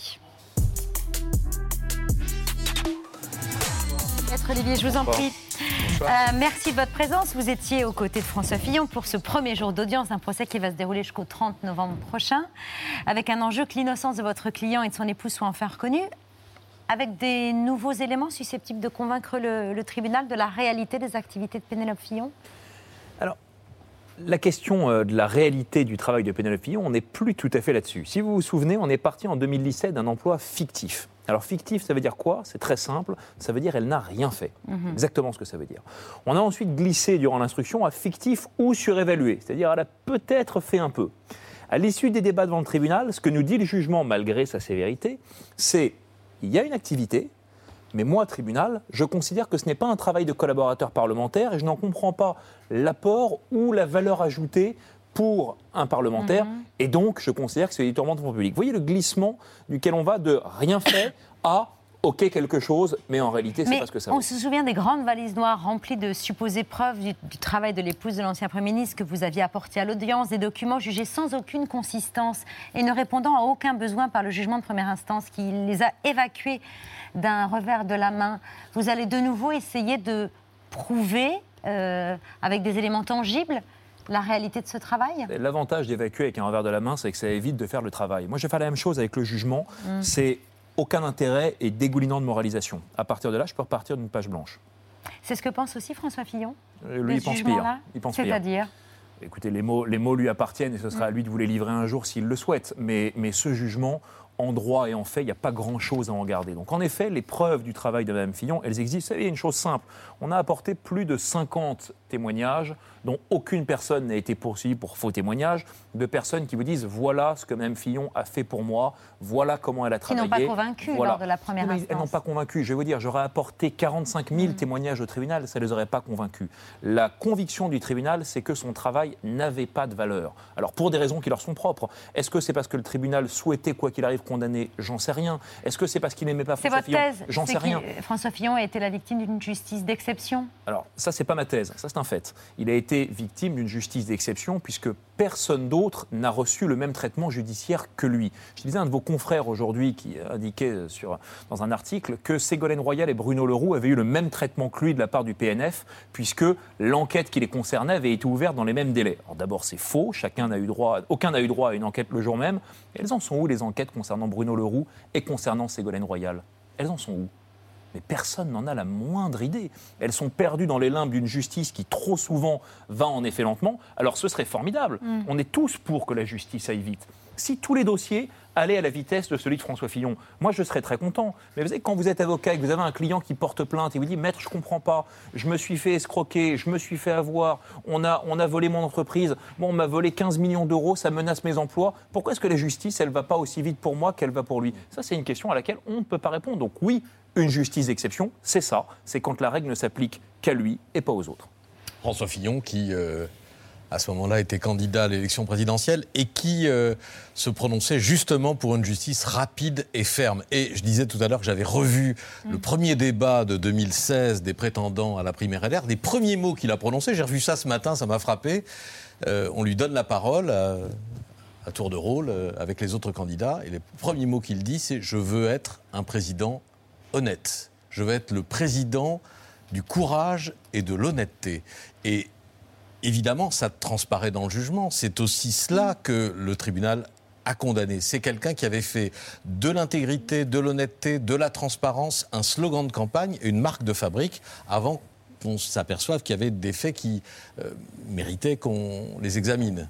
Speaker 1: Maître Olivier, je vous en prie. Euh, merci de votre présence. Vous étiez aux côtés de François Fillon pour ce premier jour d'audience d'un procès qui va se dérouler jusqu'au trente novembre prochain, avec un enjeu que l'innocence de votre client et de son épouse soit enfin reconnue, avec des nouveaux éléments susceptibles de convaincre le, le tribunal de la réalité des activités de Pénélope Fillon.
Speaker 27: Alors, la question de la réalité du travail de Pénélope Fillon, on n'est plus tout à fait là-dessus. Si vous vous souvenez, on est parti en deux mille dix-sept d'un emploi fictif. Alors fictif, ça veut dire quoi? C'est très simple, ça veut dire elle n'a rien fait. Mmh. Exactement ce que ça veut dire. On a ensuite glissé durant l'instruction à fictif ou surévalué, c'est-à-dire elle a peut-être fait un peu. À l'issue des débats devant le tribunal, ce que nous dit le jugement, malgré sa sévérité, c'est il y a une activité, mais moi, tribunal, je considère que ce n'est pas un travail de collaborateur parlementaire et je n'en comprends pas l'apport ou la valeur ajoutée pour un parlementaire, mmh. et donc je considère que c'est du détournement de fonds publics. Vous voyez le glissement duquel on va de rien fait à ok quelque chose, mais en réalité c'est
Speaker 1: mais
Speaker 27: pas ce que ça
Speaker 1: on
Speaker 27: veut.
Speaker 1: se souvient des grandes valises noires remplies de supposées preuves du, du travail de l'épouse de l'ancien Premier ministre que vous aviez apporté à l'audience, des documents jugés sans aucune consistance et ne répondant à aucun besoin par le jugement de première instance qui les a évacués d'un revers de la main. Vous allez de nouveau essayer de prouver euh, avec des éléments tangibles la réalité de ce travail?
Speaker 27: L'avantage d'évacuer avec un revers de la main, c'est que ça évite de faire le travail. Moi, je vais faire la même chose avec le jugement. Mmh. C'est aucun intérêt et dégoulinant de moralisation. À partir de là, je peux repartir d'une page blanche.
Speaker 1: C'est ce que pense aussi François Fillon?
Speaker 27: Lui, il pense pire. Il pense pire.
Speaker 1: C'est-à-dire?
Speaker 27: Écoutez, les mots, les mots lui appartiennent et ce sera à lui de vous les livrer un jour s'il le souhaite. Mais, mais ce jugement, en droit et en fait, il n'y a pas grand-chose à en garder. Donc en effet, les preuves du travail de Mme Fillon, elles existent. Vous savez, il y a une chose simple. On a apporté plus de cinquante témoignages dont aucune personne n'a été poursuivie pour faux témoignages, de personnes qui vous disent voilà ce que Mme Fillon a fait pour moi, voilà comment elle a
Speaker 1: Qui
Speaker 27: travaillé.
Speaker 1: n'ont pas convaincu
Speaker 27: voilà.
Speaker 1: lors de la première
Speaker 27: Non, mais
Speaker 1: instance.
Speaker 27: Elles n'ont pas convaincu. Je vais vous dire, j'aurais apporté quarante-cinq mille mmh. témoignages au tribunal, ça ne les aurait pas convaincus. La conviction du tribunal, c'est que son travail n'avait pas de valeur. Alors pour des raisons qui leur sont propres. Est-ce que c'est parce que le tribunal souhaitait, quoi qu'il arrive, condamner? J'en sais rien. Est-ce que c'est parce qu'il n'aimait pas François Fillon?
Speaker 1: C'est votre thèse.
Speaker 27: J'en sais rien.
Speaker 1: François Fillon a été la victime d'une justice d'exception?
Speaker 27: Alors ça, c'est pas ma thèse, ça c'est un fait. Il a été victime d'une justice d'exception puisque personne d'autre n'a reçu le même traitement judiciaire que lui. Je disais à un de vos confrères aujourd'hui qui indiquait sur, dans un article que Ségolène Royal et Bruno Le Roux avaient eu le même traitement que lui de la part du P N F puisque l'enquête qui les concernait avait été ouverte dans les mêmes délais. Alors d'abord c'est faux, chacun n'a eu droit, aucun n'a eu droit à une enquête le jour même. Elles en sont où les enquêtes concernant Bruno Le Roux et concernant Ségolène Royal? Elles en sont où? Mais personne n'en a la moindre idée. Elles sont perdues dans les limbes d'une justice qui trop souvent va en effet lentement. Alors ce serait formidable. Mm. On est tous pour que la justice aille vite. Si tous les dossiers allaient à la vitesse de celui de François Fillon, moi je serais très content. Mais vous savez, quand vous êtes avocat et que vous avez un client qui porte plainte et vous dit « Maître, je ne comprends pas, je me suis fait escroquer, je me suis fait avoir, on a, on a volé mon entreprise, bon, on m'a volé quinze millions d'euros, ça menace mes emplois. Pourquoi est-ce que la justice, elle ne va pas aussi vite pour moi qu'elle va pour lui ?» Ça, c'est une question à laquelle on ne peut pas répondre. Donc oui, une justice d'exception, c'est ça. C'est quand la règle ne s'applique qu'à lui et pas aux autres.
Speaker 5: François Fillon qui... Euh... à ce moment-là, était candidat à l'élection présidentielle et qui euh, se prononçait justement pour une justice rapide et ferme. Et je disais tout à l'heure que j'avais revu mmh. le premier débat de deux mille seize des prétendants à la primaire L R. Les premiers mots qu'il a prononcés, j'ai revu ça ce matin, ça m'a frappé. Euh, on lui donne la parole à, à tour de rôle euh, avec les autres candidats. Et les premiers mots qu'il dit, c'est « Je veux être un président honnête. Je veux être le président du courage et de l'honnêteté. » Et évidemment, ça transparaît dans le jugement. C'est aussi cela que le tribunal a condamné. C'est quelqu'un qui avait fait de l'intégrité, de l'honnêteté, de la transparence, un slogan de campagne et une marque de fabrique avant qu'on s'aperçoive qu'il y avait des faits qui euh, méritaient qu'on les examine.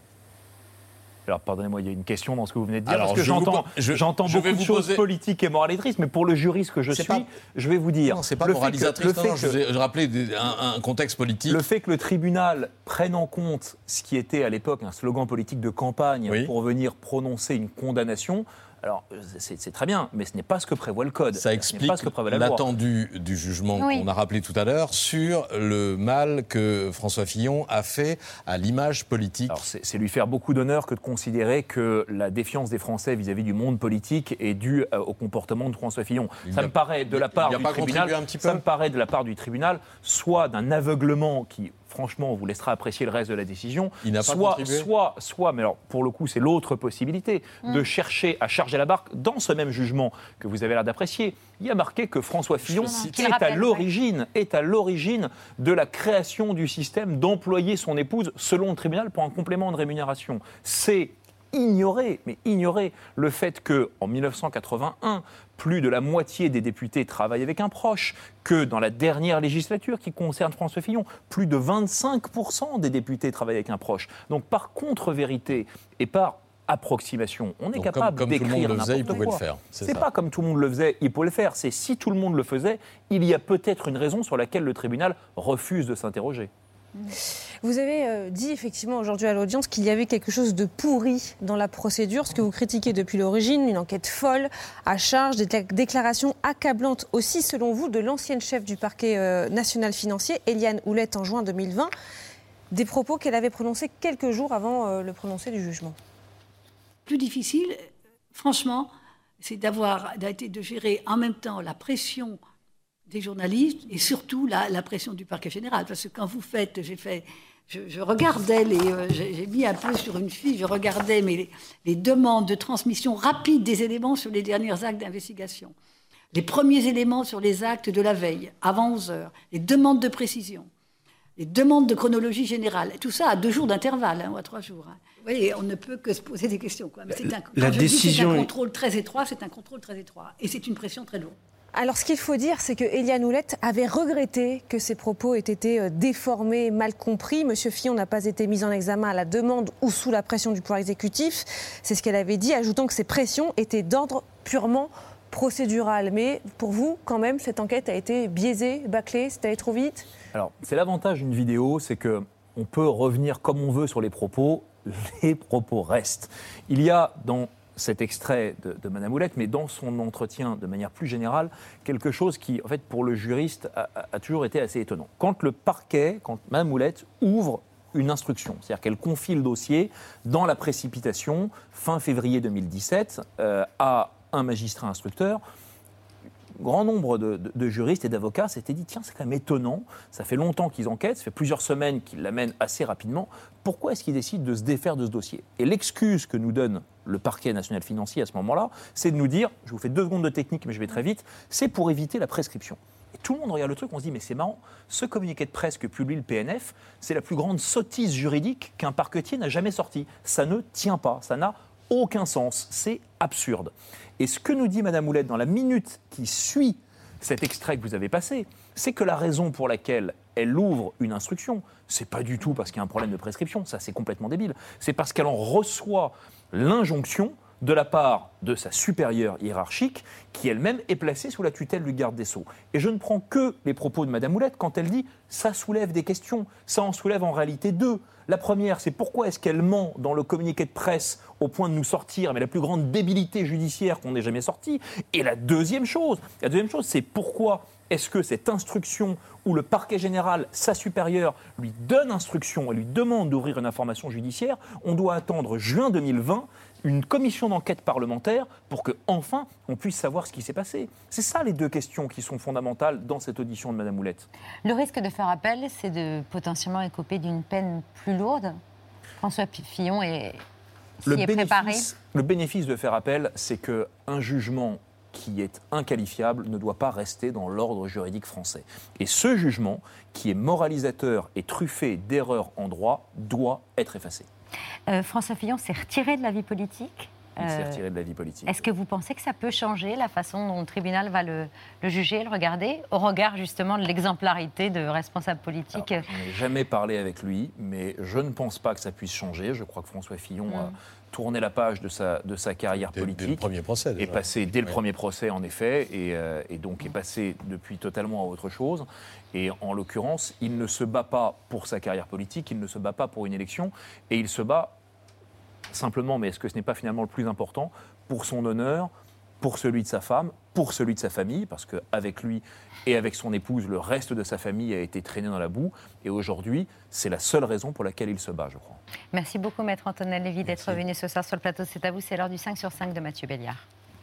Speaker 27: Alors, pardonnez-moi, il y a une question dans ce que vous venez de dire,
Speaker 5: Alors,
Speaker 27: parce que j'entends,
Speaker 5: je,
Speaker 27: j'entends
Speaker 5: je
Speaker 27: beaucoup de choses poser... politiques et moralisatrices, mais pour le juriste que je
Speaker 5: c'est
Speaker 27: suis,
Speaker 5: pas...
Speaker 27: je vais vous dire...
Speaker 5: Non, c'est pas
Speaker 27: le
Speaker 5: moralisatrice,
Speaker 27: fait que,
Speaker 5: non,
Speaker 27: le fait
Speaker 5: non,
Speaker 27: que,
Speaker 5: je vous ai rappelé un, un contexte politique.
Speaker 27: Le fait que le tribunal prenne en compte ce qui était à l'époque un slogan politique de campagne oui. pour venir prononcer une condamnation... Alors, c'est, c'est très bien, mais ce n'est pas ce que prévoit le Code.
Speaker 5: Ça explique l'attendu du jugement oui. qu'on a rappelé tout à l'heure sur le mal que François Fillon a fait à l'image politique.
Speaker 27: Alors, c'est, c'est lui faire beaucoup d'honneur que de considérer que la défiance des Français vis-à-vis du monde politique est due au comportement de François Fillon. Il ça me paraît de la part du tribunal, un petit peu. Ça me paraît de la part du tribunal, soit d'un aveuglement qui... Franchement, on vous laissera apprécier le reste de la décision.
Speaker 5: Il n'a
Speaker 27: soit,
Speaker 5: pas contribué.
Speaker 27: soit, soit, mais alors pour le coup, c'est l'autre possibilité, mmh. de chercher à charger la barque dans ce même jugement que vous avez l'air d'apprécier. Il y a marqué que François Fillon est, rappelle, à l'origine, ouais. est à l'origine de la création du système d'employer son épouse selon le tribunal pour un complément de rémunération. C'est ignorer, mais ignorer le fait qu'en dix-neuf cent quatre-vingt-un, plus de la moitié des députés travaillent avec un proche, que dans la dernière législature qui concerne François Fillon, plus de vingt-cinq pour cent des députés travaillent avec un proche. Donc par contre-vérité et par approximation, on est
Speaker 5: Donc,
Speaker 27: capable
Speaker 5: comme, comme
Speaker 27: d'écrire
Speaker 5: tout le monde le faisait,
Speaker 27: n'importe
Speaker 5: il pouvait
Speaker 27: quoi.
Speaker 5: le faire. C'est,
Speaker 27: c'est
Speaker 5: ça.
Speaker 27: pas comme tout le monde le faisait, il peut le faire. C'est si tout le monde le faisait, il y a peut-être une raison sur laquelle le tribunal refuse de s'interroger.
Speaker 2: Vous avez dit effectivement aujourd'hui à l'audience qu'il y avait quelque chose de pourri dans la procédure, ce que vous critiquez depuis l'origine, une enquête folle, à charge, des déclarations accablantes aussi selon vous de l'ancienne chef du parquet national financier, Éliane Houlette, en juin deux mille vingt, des propos qu'elle avait prononcés quelques jours avant le prononcé du jugement.
Speaker 4: Plus difficile, franchement, c'est d'avoir été de gérer en même temps la pression des journalistes et surtout la, la pression du parquet général. Parce que quand vous faites, j'ai fait, je, je regardais, les, euh, j'ai, j'ai mis un peu sur une fiche, je regardais mais les, les demandes de transmission rapide des éléments sur les derniers actes d'investigation, les premiers éléments sur les actes de la veille, avant onze heures, les demandes de précision, les demandes de chronologie générale, tout ça à deux jours d'intervalle, hein, ou à trois jours. Hein. Vous voyez, on ne peut que se poser des questions. Quoi. Mais c'est un,
Speaker 24: la décision...
Speaker 4: c'est un contrôle très étroit, c'est un contrôle très étroit. Et c'est une pression très lourde.
Speaker 2: Alors, ce qu'il faut dire, c'est que Éliane Houlette avait regretté que ses propos aient été déformés, mal compris. Monsieur Fillon n'a pas été mis en examen à la demande ou sous la pression du pouvoir exécutif. C'est ce qu'elle avait dit, ajoutant que ces pressions étaient d'ordre purement procédurale. Mais pour vous, quand même, cette enquête a été biaisée, bâclée, c'est allé trop vite?
Speaker 27: Alors, c'est l'avantage d'une vidéo, c'est que on peut revenir comme on veut sur les propos, les propos restent. Il y a dans cet extrait de, de Madame Oulette, mais dans son entretien de manière plus générale, quelque chose qui, en fait, pour le juriste, a, a toujours été assez étonnant. Quand le parquet, quand Madame Oulette ouvre une instruction, c'est-à-dire qu'elle confie le dossier dans la précipitation, fin février deux mille dix-sept, euh, à un magistrat instructeur, grand nombre de, de, de juristes et d'avocats s'étaient dit « Tiens, c'est quand même étonnant, ça fait longtemps qu'ils enquêtent, ça fait plusieurs semaines qu'ils l'amènent assez rapidement, pourquoi est-ce qu'ils décident de se défaire de ce dossier ?» Et l'excuse que nous donne le parquet national financier à ce moment-là, c'est de nous dire « Je vous fais deux secondes de technique, mais je vais très vite, c'est pour éviter la prescription. » Et tout le monde regarde le truc, on se dit « Mais c'est marrant, ce communiqué de presse que publie le P N F, c'est la plus grande sottise juridique qu'un parquetier n'a jamais sorti. Ça ne tient pas, ça n'a aucun sens, c'est absurde. » Et ce que nous dit Madame Oulette dans la minute qui suit cet extrait que vous avez passé, c'est que la raison pour laquelle elle ouvre une instruction, c'est pas du tout parce qu'il y a un problème de prescription, ça c'est complètement débile, c'est parce qu'elle en reçoit l'injonction de la part de sa supérieure hiérarchique, qui elle-même est placée sous la tutelle du garde des Sceaux. Et je ne prends que les propos de Madame Oulette quand elle dit « ça soulève des questions ». Ça en soulève en réalité deux. La première, c'est pourquoi est-ce qu'elle ment dans le communiqué de presse au point de nous sortir mais la plus grande débilité judiciaire qu'on ait jamais sortie. Et la deuxième chose, la deuxième chose, c'est pourquoi est-ce que cette instruction où le parquet général, sa supérieure, lui donne instruction et lui demande d'ouvrir une information judiciaire, on doit attendre juin deux mille vingt une commission d'enquête parlementaire pour que enfin on puisse savoir ce qui s'est passé. C'est ça les deux questions qui sont fondamentales dans cette audition de Madame Oulette.
Speaker 1: Le risque de faire appel, c'est de potentiellement écoper d'une peine plus lourde. François Fillon est,
Speaker 27: le
Speaker 1: est
Speaker 27: bénéfice,
Speaker 1: préparé.
Speaker 27: Le bénéfice de faire appel, c'est qu'un jugement qui est inqualifiable ne doit pas rester dans l'ordre juridique français. Et ce jugement, qui est moralisateur et truffé d'erreurs en droit, doit être effacé.
Speaker 1: Euh, François Fillon s'est retiré de la vie politique.
Speaker 27: Il s'est retiré de la vie politique.
Speaker 1: Est-ce que vous pensez que ça peut changer la façon dont le tribunal va le, le juger, le regarder, au regard justement de l'exemplarité de responsables politiques?
Speaker 27: Alors, je n'ai jamais parlé avec lui, mais je ne pense pas que ça puisse changer. Je crois que François Fillon mmh. a tourné la page de sa, de sa carrière
Speaker 5: dès,
Speaker 27: politique.
Speaker 5: Dès le premier procès, déjà.
Speaker 27: Est passé dès le
Speaker 5: oui.
Speaker 27: premier procès, en effet, et, euh, et donc est passé depuis totalement à autre chose. Et en l'occurrence, il ne se bat pas pour sa carrière politique, il ne se bat pas pour une élection, et il se bat simplement, mais est-ce que ce n'est pas finalement le plus important, pour son honneur, pour celui de sa femme, pour celui de sa famille, parce qu'avec lui et avec son épouse, le reste de sa famille a été traîné dans la boue. Et aujourd'hui, c'est la seule raison pour laquelle il se bat, je crois.
Speaker 1: Merci beaucoup, Maître Antonel Lévy, d'être venu ce soir sur le plateau. C'est à vous, c'est l'heure du cinq sur cinq de Mathieu Béliard.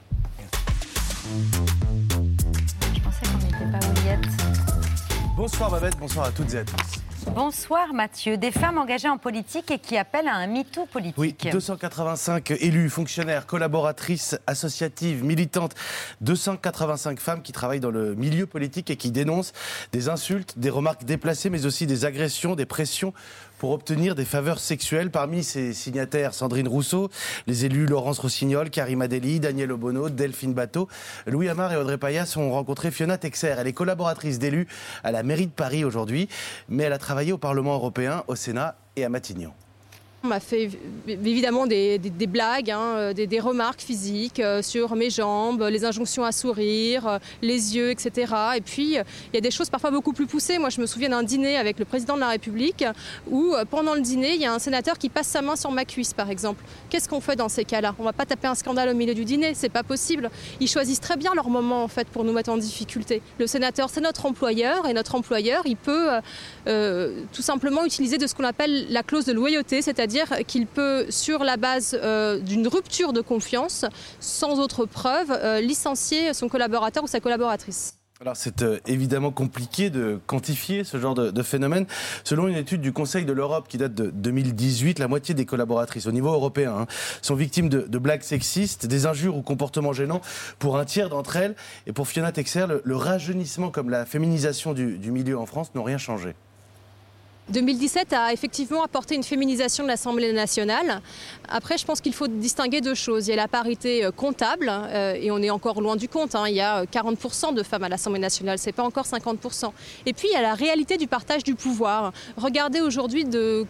Speaker 1: Je pensais qu'on n'était pas oubliettes.
Speaker 7: Bonsoir Babette, bonsoir à toutes et à tous.
Speaker 1: Bonsoir Mathieu. Des femmes engagées en politique et qui appellent à un MeToo politique.
Speaker 7: Oui, deux cent quatre-vingt-cinq élus, fonctionnaires, collaboratrices, associatives, militantes. deux cent quatre-vingt-cinq femmes qui travaillent dans le milieu politique et qui dénoncent des insultes, des remarques déplacées, mais aussi des agressions, des pressions pour obtenir des faveurs sexuelles. Parmi ces signataires, Sandrine Rousseau, les élus Laurence Rossignol, Karima Deli, Daniel Obono, Delphine Bateau, Louis Amar et Audrey Payas ont rencontré Fiona Texer. Elle est collaboratrice d'élus à la mairie de Paris aujourd'hui, mais elle a travaillé au Parlement européen, au Sénat et à Matignon.
Speaker 8: On m'a fait évidemment des, des, des blagues, hein, des, des remarques physiques euh, sur mes jambes, les injonctions à sourire, euh, les yeux, et cetera. Et puis, euh, il y a des choses parfois beaucoup plus poussées. Moi, je me souviens d'un dîner avec le président de la République où, euh, pendant le dîner, il y a un sénateur qui passe sa main sur ma cuisse, par exemple. Qu'est-ce qu'on fait dans ces cas-là? On ne va pas taper un scandale au milieu du dîner, c'est pas possible. Ils choisissent très bien leur moment, en fait, pour nous mettre en difficulté. Le sénateur, c'est notre employeur, et notre employeur, il peut euh, euh, tout simplement utiliser de ce qu'on appelle la clause de loyauté, c'est-à-dire qu'il peut, sur la base euh, d'une rupture de confiance, sans autre preuve, euh, licencier son collaborateur ou sa collaboratrice.
Speaker 7: Alors c'est euh, évidemment compliqué de quantifier ce genre de, de phénomène. Selon une étude du Conseil de l'Europe qui date de deux mille dix-huit, la moitié des collaboratrices au niveau européen hein, sont victimes de, de blagues sexistes, des injures ou comportements gênants pour un tiers d'entre elles. Et pour Fiona Texer, le, le rajeunissement comme la féminisation du, du milieu en France n'ont rien changé.
Speaker 8: deux mille dix-sept a effectivement apporté une féminisation de l'Assemblée nationale. Après, je pense qu'il faut distinguer deux choses. Il y a la parité comptable, euh, et on est encore loin du compte. Hein. Il y a quarante pour cent de femmes à l'Assemblée nationale, c'est pas encore cinquante pour cent. Et puis, il y a la réalité du partage du pouvoir. Regardez aujourd'hui de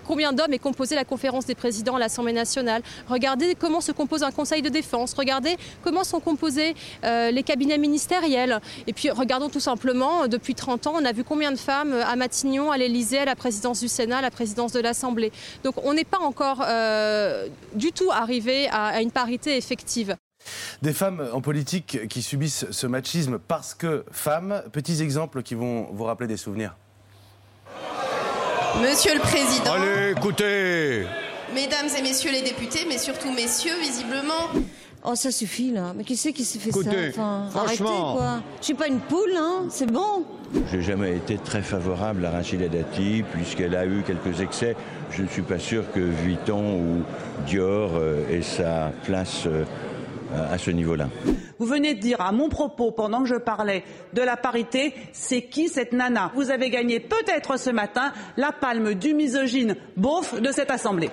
Speaker 8: combien d'hommes est composée la conférence des présidents à l'Assemblée nationale. Regardez comment se compose un conseil de défense. Regardez comment sont composés euh, les cabinets ministériels. Et puis regardons tout simplement, depuis trente ans, on a vu combien de femmes à Matignon, à l'Élysée, à la présidence du Sénat, à la présidence de l'Assemblée. Donc on n'est pas encore euh, du tout arrivé à, à une parité effective.
Speaker 7: Des femmes en politique qui subissent ce machisme parce que femmes. Petits exemples qui vont vous rappeler des souvenirs.
Speaker 9: Monsieur le Président.
Speaker 10: Allez, écoutez.
Speaker 9: Mesdames et messieurs les députés, mais surtout messieurs, visiblement.
Speaker 11: Oh, ça suffit, là. Mais qui c'est qui s'est fait
Speaker 10: Écoutez,
Speaker 11: ça enfin,
Speaker 10: franchement.
Speaker 11: Arrêtez, quoi. Je suis pas une poule, hein. C'est bon.
Speaker 12: J'ai jamais été très favorable à Rachida Dati, puisqu'elle a eu quelques excès. Je ne suis pas sûr que Vuitton ou Dior euh, ait sa place euh, à ce niveau-là.
Speaker 18: Vous venez de dire à mon propos, pendant que je parlais de la parité, c'est qui cette nana? Vous avez gagné peut-être ce matin la palme du misogyne beauf de cette Assemblée.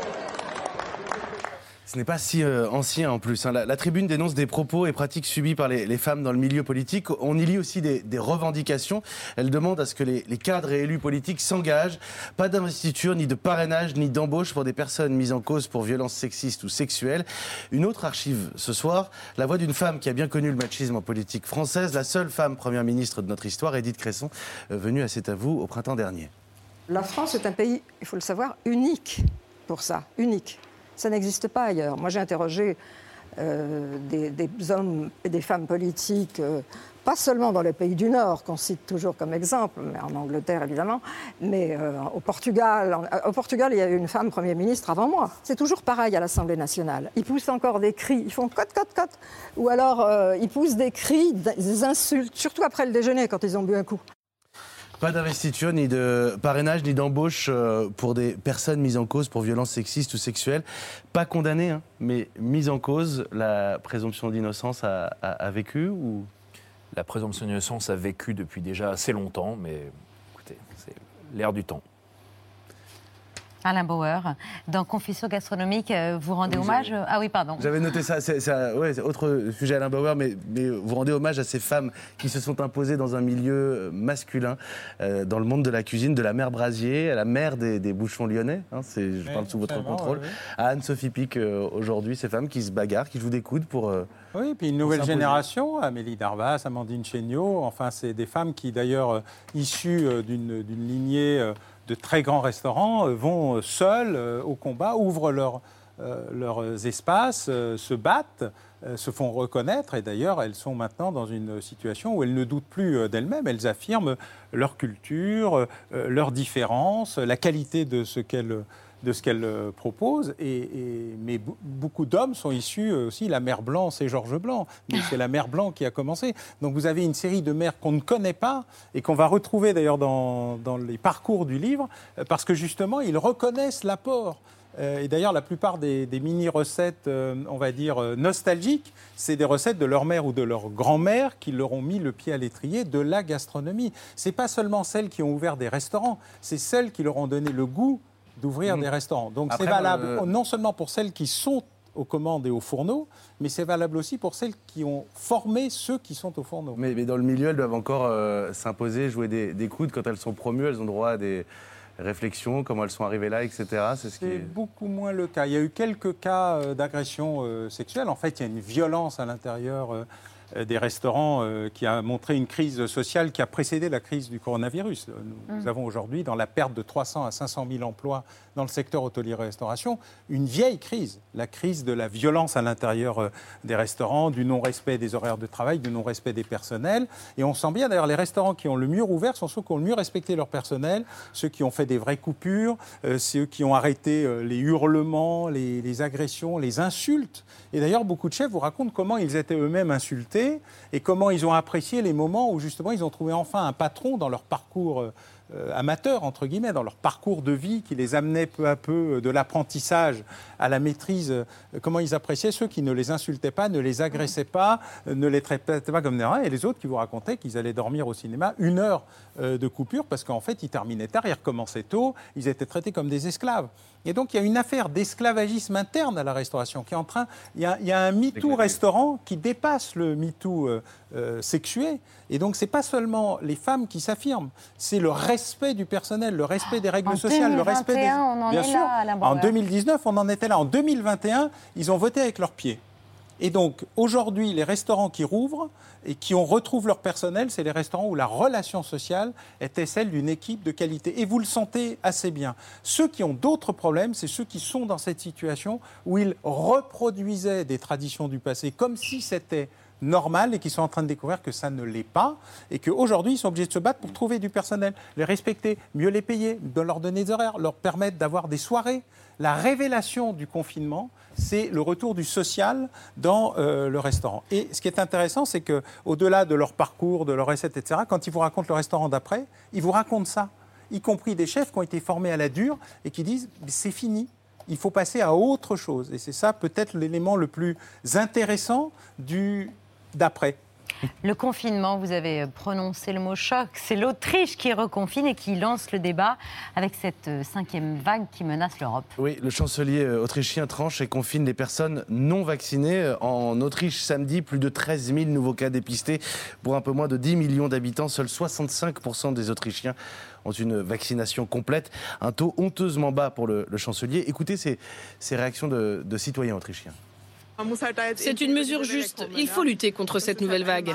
Speaker 7: Ce n'est pas si euh, ancien en plus. Hein. La, la tribune dénonce des propos et pratiques subis par les, les femmes dans le milieu politique. On y lit aussi des, des revendications. Elle demande à ce que les, les cadres et élus politiques s'engagent. Pas d'investiture, ni de parrainage, ni d'embauche pour des personnes mises en cause pour violences sexistes ou sexuelles. Une autre archive ce soir, la voix d'une femme qui a bien connu le machisme en politique française, la seule femme première ministre de notre histoire, Édith Cresson, euh, venue à C'est à vous au printemps dernier.
Speaker 13: La France est un pays, il faut le savoir, unique pour ça, unique. Ça n'existe pas ailleurs. Moi, j'ai interrogé euh, des, des hommes et des femmes politiques, euh, pas seulement dans les pays du Nord, qu'on cite toujours comme exemple, mais en Angleterre, évidemment, mais euh, au Portugal. En, au Portugal, il y a eu une femme Premier ministre avant moi. C'est toujours pareil à l'Assemblée nationale. Ils poussent encore des cris, ils font « cote, cote, cote », ou alors euh, ils poussent des cris, des insultes, surtout après le déjeuner, quand ils ont bu un coup.
Speaker 7: Pas d'investiture, ni de parrainage, ni d'embauche pour des personnes mises en cause pour violences sexistes ou sexuelles. Pas condamnées, hein, mais mises en cause. La présomption d'innocence a, a, a vécu ou...
Speaker 27: La présomption d'innocence a vécu depuis déjà assez longtemps, mais écoutez, c'est l'air du temps.
Speaker 1: Alain Bauer, dans Confessions gastronomiques, vous rendez
Speaker 7: vous
Speaker 1: hommage...
Speaker 7: avez...
Speaker 1: Ah oui, pardon.
Speaker 7: J'avais noté ça, c'est, c'est, ouais, c'est autre sujet Alain Bauer, mais, mais vous rendez hommage à ces femmes qui se sont imposées dans un milieu masculin, euh, dans le monde de la cuisine, de la mère Brasier, à la mère des, des bouchons lyonnais, hein, c'est, je parle sous votre contrôle, oui. À Anne-Sophie Pic euh, aujourd'hui, ces femmes qui se bagarrent, qui jouent des coudes pour... Euh,
Speaker 14: oui, puis une nouvelle génération, Amélie Darvas, Amandine Chéniaud, enfin c'est des femmes qui d'ailleurs, euh, issues euh, d'une, d'une lignée... Euh, de très grands restaurants, vont seuls au combat, ouvrent leur, euh, leurs espaces, euh, se battent, euh, se font reconnaître. Et d'ailleurs, elles sont maintenant dans une situation où elles ne doutent plus d'elles-mêmes. Elles affirment leur culture, euh, leurs différences, la qualité de ce qu'elles... de ce qu'elle propose, et, et, mais b- beaucoup d'hommes sont issus aussi, la mère Blanc, c'est Georges Blanc, mais c'est la mère Blanc qui a commencé. Donc vous avez une série de mères qu'on ne connaît pas, et qu'on va retrouver d'ailleurs dans, dans les parcours du livre, parce que justement, ils reconnaissent l'apport. Euh, et d'ailleurs, la plupart des, des mini-recettes, euh, on va dire, euh, nostalgiques, c'est des recettes de leur mère ou de leur grand-mère qui leur ont mis le pied à l'étrier de la gastronomie. Ce n'est pas seulement celles qui ont ouvert des restaurants, c'est celles qui leur ont donné le goût d'ouvrir mmh. des restaurants. Donc Après, c'est valable euh... non seulement pour celles qui sont aux commandes et aux fourneaux, mais c'est valable aussi pour celles qui ont formé ceux qui sont aux fourneaux.
Speaker 7: Mais, mais dans le milieu, elles doivent encore euh, s'imposer, jouer des, des coudes. Quand elles sont promues, elles ont droit à des réflexions, comment elles sont arrivées là, et cetera. C'est, ce
Speaker 14: c'est
Speaker 7: qui est...
Speaker 14: beaucoup moins le cas. Il y a eu quelques cas euh, d'agression euh, sexuelle. En fait, il y a une violence à l'intérieur euh, des restaurants euh, qui a montré une crise sociale qui a précédé la crise du coronavirus. Nous, mmh. nous avons aujourd'hui, dans la perte de trois cents à cinq cent mille emplois dans le secteur hôtelier-restauration, une vieille crise, la crise de la violence à l'intérieur euh, des restaurants, du non-respect des horaires de travail, du non-respect des personnels. Et on sent bien, d'ailleurs, les restaurants qui ont le mieux ouvert sont ceux qui ont le mieux respecté leur personnel, ceux qui ont fait des vraies coupures, euh, ceux qui ont arrêté euh, les hurlements, les, les agressions, les insultes. Et d'ailleurs, beaucoup de chefs vous racontent comment ils étaient eux-mêmes insultés et comment ils ont apprécié les moments où, justement, ils ont trouvé enfin un patron dans leur parcours euh, Euh, amateurs, entre guillemets, dans leur parcours de vie qui les amenait peu à peu de l'apprentissage à la maîtrise, euh, comment ils appréciaient ceux qui ne les insultaient pas, ne les agressaient pas, euh, ne les traitaient pas comme des rats, et les autres qui vous racontaient qu'ils allaient dormir au cinéma une heure euh, de coupure parce qu'en fait, ils terminaient tard, ils recommençaient tôt, ils étaient traités comme des esclaves. Et donc, il y a une affaire d'esclavagisme interne à la restauration qui est en train... Il y a, il y a un MeToo restaurant qui dépasse le MeToo euh, euh, sexué. Et donc, ce n'est pas seulement les femmes qui s'affirment, c'est le respect du personnel, le respect des règles
Speaker 1: en
Speaker 14: sociales, le respect des...
Speaker 1: on en
Speaker 14: Bien
Speaker 1: est
Speaker 14: sûr,
Speaker 1: là, Alain
Speaker 14: en
Speaker 1: Bauer.
Speaker 14: deux mille dix-neuf, on en était là. En deux mille vingt et un, ils ont voté avec leurs pieds. Et donc, aujourd'hui, les restaurants qui rouvrent et qui on retrouve leur personnel, c'est les restaurants où la relation sociale était celle d'une équipe de qualité. Et vous le sentez assez bien. Ceux qui ont d'autres problèmes, c'est ceux qui sont dans cette situation où ils reproduisaient des traditions du passé comme si c'était normal et qui sont en train de découvrir que ça ne l'est pas et qu'aujourd'hui, ils sont obligés de se battre pour trouver du personnel, les respecter, mieux les payer, de leur donner des horaires, leur permettre d'avoir des soirées. La révélation du confinement, c'est le retour du social dans euh, le restaurant. Et ce qui est intéressant, c'est qu'au-delà de leur parcours, de leur recette, et cetera, quand ils vous racontent le restaurant d'après, ils vous racontent ça, y compris des chefs qui ont été formés à la dure et qui disent « c'est fini ». Il faut passer à autre chose. Et c'est ça peut-être l'élément le plus intéressant du d'après.
Speaker 1: Le confinement, vous avez prononcé le mot choc. C'est l'Autriche qui reconfine et qui lance le débat avec cette cinquième vague qui menace l'Europe.
Speaker 7: Oui, le chancelier autrichien tranche et confine les personnes non vaccinées. En Autriche, samedi, plus de treize mille nouveaux cas dépistés pour un peu moins de dix millions d'habitants. Seuls soixante-cinq pour cent des Autrichiens ont une vaccination complète. Un taux honteusement bas pour le, le chancelier. Écoutez ces, ces réactions de, de citoyens autrichiens.
Speaker 6: C'est une mesure juste. Il faut lutter contre cette nouvelle vague.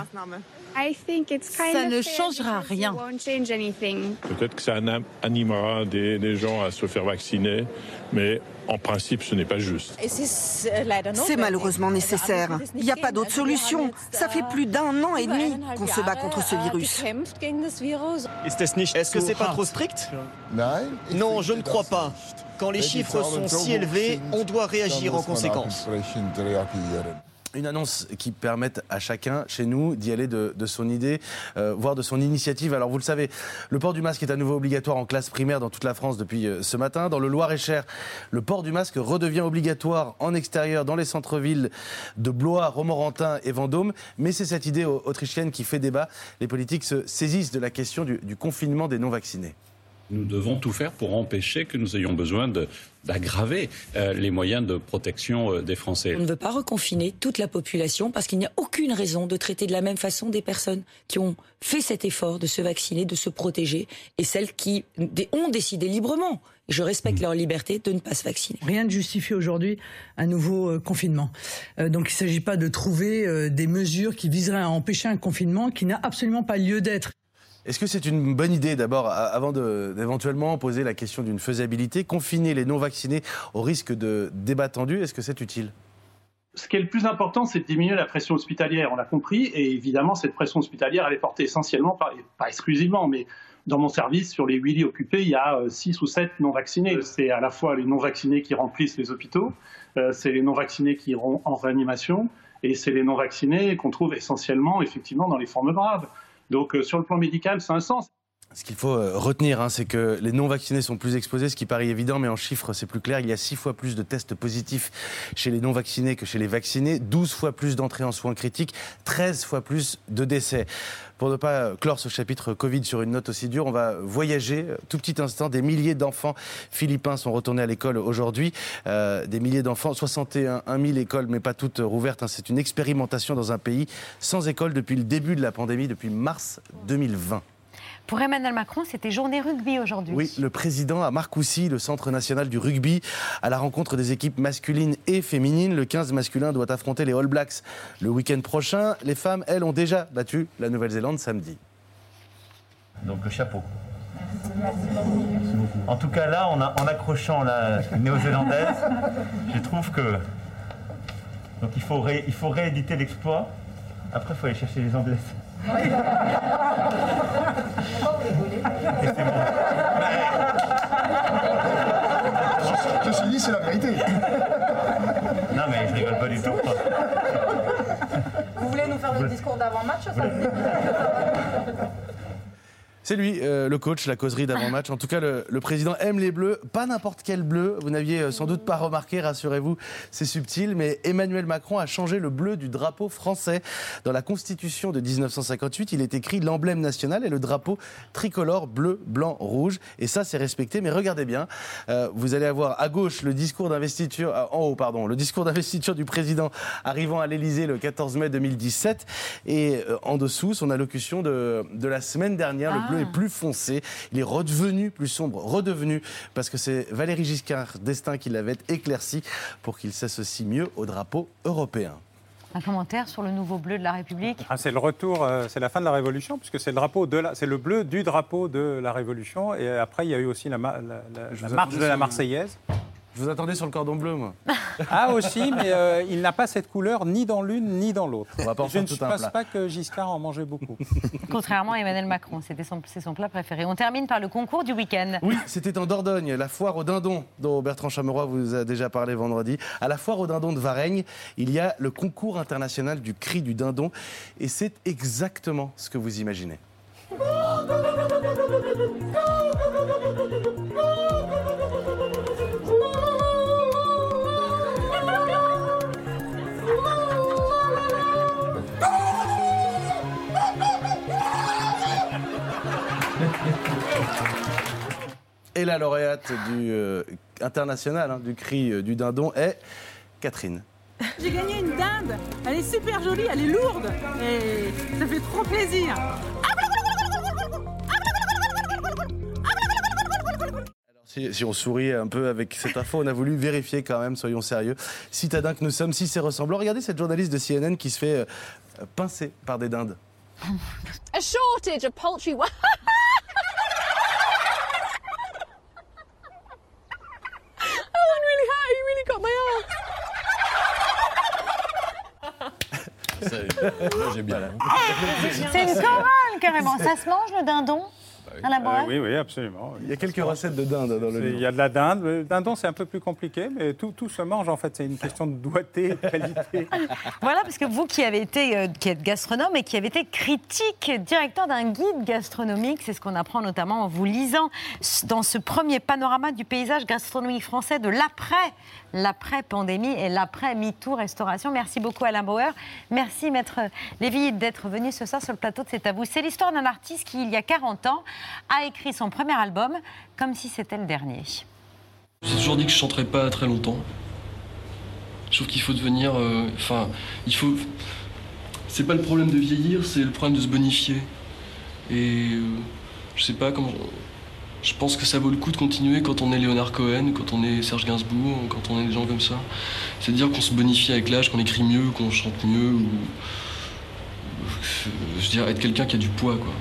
Speaker 10: Ça ne changera rien.
Speaker 15: Peut-être que ça animera des, des gens à se faire vacciner, mais en principe, ce n'est pas juste.
Speaker 16: C'est malheureusement nécessaire. Il n'y a pas d'autre solution. Ça fait plus d'un an et demi qu'on se bat contre ce virus.
Speaker 17: Est-ce que c'est pas trop strict? Non, je ne crois pas. Quand les chiffres sont si élevés, on doit réagir en conséquence.
Speaker 7: Une annonce qui permette à chacun, chez nous, d'y aller de, de son idée, euh, voire de son initiative. Alors vous le savez, le port du masque est à nouveau obligatoire en classe primaire dans toute la France depuis euh, ce matin. Dans le Loir-et-Cher, le port du masque redevient obligatoire en extérieur dans les centres-villes de Blois, Romorantin et Vendôme. Mais c'est cette idée autrichienne qui fait débat. Les politiques se saisissent de la question du, du confinement des non-vaccinés.
Speaker 19: Nous devons tout faire pour empêcher que nous ayons besoin de, d'aggraver euh, les moyens de protection euh, des Français.
Speaker 23: On ne veut pas reconfiner toute la population parce qu'il n'y a aucune raison de traiter de la même façon des personnes qui ont fait cet effort de se vacciner, de se protéger, et celles qui ont décidé librement. Je respecte leur liberté de ne pas se vacciner.
Speaker 20: Rien ne justifie aujourd'hui un nouveau euh, confinement. Euh, donc il ne s'agit pas de trouver euh, des mesures qui viseraient à empêcher un confinement qui n'a absolument pas lieu d'être.
Speaker 7: Est-ce que c'est une bonne idée, d'abord, avant de, d'éventuellement poser la question d'une faisabilité, confiner les non-vaccinés au risque de débats tendus, est-ce que c'est utile ?
Speaker 28: Ce qui est le plus important, c'est de diminuer la pression hospitalière, on l'a compris, et évidemment, cette pression hospitalière, elle est portée essentiellement, pas, pas exclusivement, mais dans mon service, sur les huit lits occupés, il y a six ou sept non-vaccinés. C'est à la fois les non-vaccinés qui remplissent les hôpitaux, euh, c'est les non-vaccinés qui iront en réanimation, et c'est les non-vaccinés qu'on trouve essentiellement, effectivement, dans les formes graves. Donc, euh, sur le plan médical, ça a un sens.
Speaker 7: Ce qu'il faut euh, retenir, hein, c'est que les non-vaccinés sont plus exposés, ce qui paraît évident, mais en chiffres, c'est plus clair. Il y a six fois plus de tests positifs chez les non-vaccinés que chez les vaccinés, douze fois plus d'entrées en soins critiques, treize fois plus de décès. Pour ne pas clore ce chapitre Covid sur une note aussi dure, on va voyager tout petit instant. Des milliers d'enfants philippins sont retournés à l'école aujourd'hui. Euh, des milliers d'enfants, soixante et un mille écoles, mais pas toutes rouvertes. Hein. C'est une expérimentation dans un pays sans école depuis le début de la pandémie, depuis mars deux mille vingt.
Speaker 1: Pour Emmanuel Macron, c'était journée rugby aujourd'hui.
Speaker 7: Oui, le président a Marcoussis, le Centre national du rugby, à la rencontre des équipes masculines et féminines. Le quinze masculin doit affronter les All Blacks le week-end prochain. Les femmes, elles, ont déjà battu la Nouvelle-Zélande samedi.
Speaker 29: Donc le chapeau. Merci beaucoup. En tout cas là, en, a, en accrochant la néo-zélandaise, je trouve que donc il faut, ré, il faut rééditer l'exploit. Après, il faut aller chercher les Anglaises. Et c'est bon.
Speaker 30: Je suis dit, c'est la vérité.
Speaker 29: Non, mais je rigole pas du tout.
Speaker 31: Vous voulez nous faire le discours d'avant-match, ça?
Speaker 7: C'est lui, euh, le coach, la causerie d'avant-match. En tout cas, le, le président aime les bleus, pas n'importe quel bleu. Vous n'aviez sans doute pas remarqué, rassurez-vous, c'est subtil, mais Emmanuel Macron a changé le bleu du drapeau français. Dans la Constitution de dix-neuf cent cinquante-huit, il est écrit l'emblème national et le drapeau tricolore bleu, blanc, rouge. Et ça, c'est respecté. Mais regardez bien, euh, vous allez avoir à gauche le discours d'investiture, euh, en haut, pardon, le discours d'investiture du président arrivant à l'Élysée le quatorze mai deux mille dix-sept. Et euh, en dessous, son allocution de, de la semaine dernière. Le
Speaker 1: Ah.
Speaker 7: bleu est plus foncé. Il est redevenu plus sombre, redevenu, parce que c'est Valéry Giscard d'Estaing qui l'avait éclairci pour qu'il s'associe mieux au drapeau européen.
Speaker 1: Un commentaire sur le nouveau bleu de la République.
Speaker 14: Ah, c'est le retour, euh, c'est la fin de la Révolution, puisque c'est le drapeau de la, c'est le bleu du drapeau de la Révolution. Et après, il y a eu aussi la, ma- la, la- la marche de la Marseillaise.
Speaker 7: Je vous attendais sur le cordon bleu, moi.
Speaker 14: Ah aussi, mais euh, il n'a pas cette couleur ni dans l'une ni dans l'autre.
Speaker 7: On va pas en
Speaker 14: Je
Speaker 7: faire
Speaker 14: ne
Speaker 7: tout un
Speaker 14: pense
Speaker 7: plat.
Speaker 14: pas que Giscard en mangeait beaucoup.
Speaker 1: Contrairement à Emmanuel Macron, c'était son, c'est son plat préféré. On termine par le concours du week-end.
Speaker 7: Oui, c'était en Dordogne, la foire au dindon dont Bertrand Chameroy vous a déjà parlé vendredi. À la foire au dindon de Varennes, il y a le concours international du cri du dindon. Et c'est exactement ce que vous imaginez. Et la lauréate du euh, international hein, du cri euh, du dindon est Catherine.
Speaker 10: J'ai gagné une dinde. Elle est super jolie, elle est lourde. Et ça fait trop plaisir.
Speaker 7: Si, si on sourit un peu avec cette info, on a voulu vérifier quand même, soyons sérieux. Citadins que nous sommes, si c'est ressemblant. Regardez cette journaliste de C N N qui se fait euh, pincer par des dindes.
Speaker 2: A shortage of poultry. Oh, I'm really hurt. You really got my arm.
Speaker 3: J'ai bien.
Speaker 1: C'est une chorale, carrément. Ça se mange, le dindon à la
Speaker 14: Euh,
Speaker 1: Boëlle?
Speaker 14: oui, oui, absolument.
Speaker 7: Il y a quelques recettes de dinde dans le
Speaker 14: C'est-
Speaker 7: livre.
Speaker 14: Il y a de la dinde. Le dindon, c'est un peu plus compliqué, mais tout, tout se mange, en fait. C'est une question de doigté, de qualité.
Speaker 1: Voilà, parce que vous qui avez été, euh, qui êtes gastronome et qui avez été critique, directeur d'un guide gastronomique, c'est ce qu'on apprend notamment en vous lisant dans ce premier panorama du paysage gastronomique français de l'après, l'après-pandémie et l'après-MeToo restauration. Merci beaucoup Alain Bauer. Merci Maître Lévy d'être venu ce soir sur le plateau de C'est à vous. C'est l'histoire d'un artiste qui, il y a quarante ans, a écrit son premier album comme si c'était le dernier.
Speaker 4: J'ai toujours dit que je chanterais pas très longtemps. Je trouve qu'il faut devenir. Enfin, euh, il faut. C'est pas le problème de vieillir, c'est le problème de se bonifier. Et euh, je sais pas comment. Je pense que ça vaut le coup de continuer quand on est Léonard Cohen, quand on est Serge Gainsbourg, quand on est des gens comme ça. C'est-à-dire qu'on se bonifie avec l'âge, qu'on écrit mieux, qu'on chante mieux, ou. Je veux dire, être quelqu'un qui a du poids, quoi.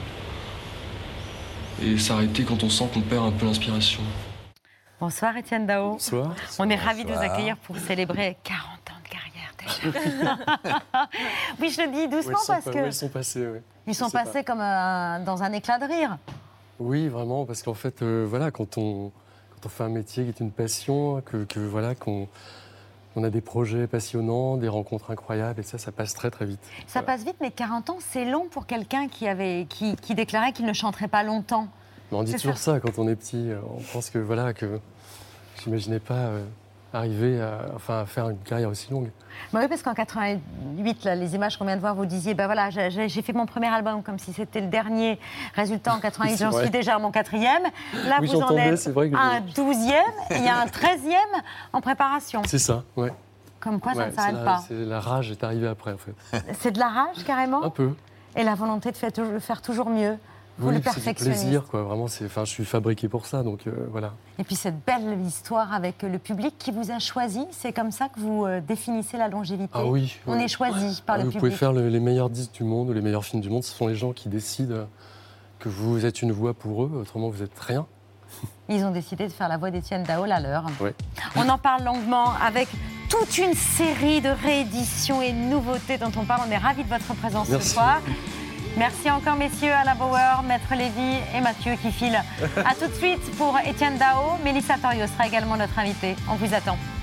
Speaker 4: Et s'arrêter quand on sent qu'on perd un peu l'inspiration.
Speaker 1: Bonsoir Étienne Dao.
Speaker 3: Bonsoir.
Speaker 1: On est ravis de vous
Speaker 3: Bonsoir.
Speaker 1: accueillir pour célébrer quarante ans de carrière déjà. Oui, je le dis doucement
Speaker 3: Oui, ils sont
Speaker 1: parce
Speaker 3: pas-
Speaker 1: que
Speaker 3: oui, ils sont passés, oui.
Speaker 1: ils sont
Speaker 3: Je sais pas.
Speaker 1: passés comme un- dans un éclat de rire.
Speaker 3: Oui, vraiment, parce qu'en fait, euh, voilà, quand on, quand on fait un métier qui est une passion, que, que voilà, qu'on on a des projets passionnants, des rencontres incroyables, et ça, ça passe très très vite.
Speaker 1: Ça passe vite, mais quarante ans, c'est long pour quelqu'un qui, avait, qui, qui déclarait qu'il ne chanterait pas longtemps.
Speaker 3: Mais on dit
Speaker 1: C'est
Speaker 3: toujours ça. quand on est petit, euh, on pense que voilà, que j'imaginais pas euh, arriver à, enfin, à faire une carrière aussi longue.
Speaker 1: Bah oui, parce qu'en quatre-vingt-huit, là, les images qu'on vient de voir, vous disiez, bah voilà, j'ai, j'ai fait mon premier album comme si c'était le dernier. Résultat, en quatre-vingt-huit,
Speaker 3: C'est
Speaker 1: j'en
Speaker 3: vrai.
Speaker 1: suis déjà à mon quatrième. Là,
Speaker 3: Oui,
Speaker 1: vous en
Speaker 3: j'entendais,
Speaker 1: êtes
Speaker 3: c'est vrai que
Speaker 1: à un
Speaker 3: je-
Speaker 1: douzième, et il y a un treizième en préparation.
Speaker 3: C'est ça, ouais.
Speaker 1: Comme quoi, ça
Speaker 3: Ouais,
Speaker 1: ne
Speaker 3: c'est
Speaker 1: s'arrête
Speaker 3: la-
Speaker 1: pas.
Speaker 3: c'est- La rage est arrivée après, en fait.
Speaker 1: C'est de la rage, carrément.
Speaker 3: Un peu.
Speaker 1: Et la volonté de faire, tou- de faire toujours mieux. Vous,
Speaker 3: Oui,
Speaker 1: le
Speaker 3: c'est du
Speaker 1: perfectionniste.
Speaker 3: plaisir, quoi. Vraiment, c'est, enfin, je suis fabriqué pour ça, donc euh, voilà.
Speaker 1: Et puis cette belle histoire avec le public qui vous a choisi, c'est comme ça que vous euh, définissez la longévité.
Speaker 3: Ah oui.
Speaker 1: On
Speaker 3: oui.
Speaker 1: est choisi par
Speaker 3: Ah,
Speaker 1: le
Speaker 3: vous
Speaker 1: public.
Speaker 3: pouvez faire le- les meilleurs disques du monde ou les meilleurs films du monde. Ce sont les gens qui décident euh, que vous êtes une voix pour eux, autrement vous êtes rien.
Speaker 1: Ils ont décidé de faire la voix d'Étienne Dao à l'heure.
Speaker 3: Ouais.
Speaker 1: On en parle longuement avec toute une série de rééditions et de nouveautés dont on parle. On est ravis de votre présence
Speaker 3: Merci.
Speaker 1: ce soir. Merci encore, messieurs, Alain Bauer, Maître Lévy et Mathieu qui filent. A tout de suite pour Étienne Dao. Mélissa Torio sera également notre invitée. On vous attend.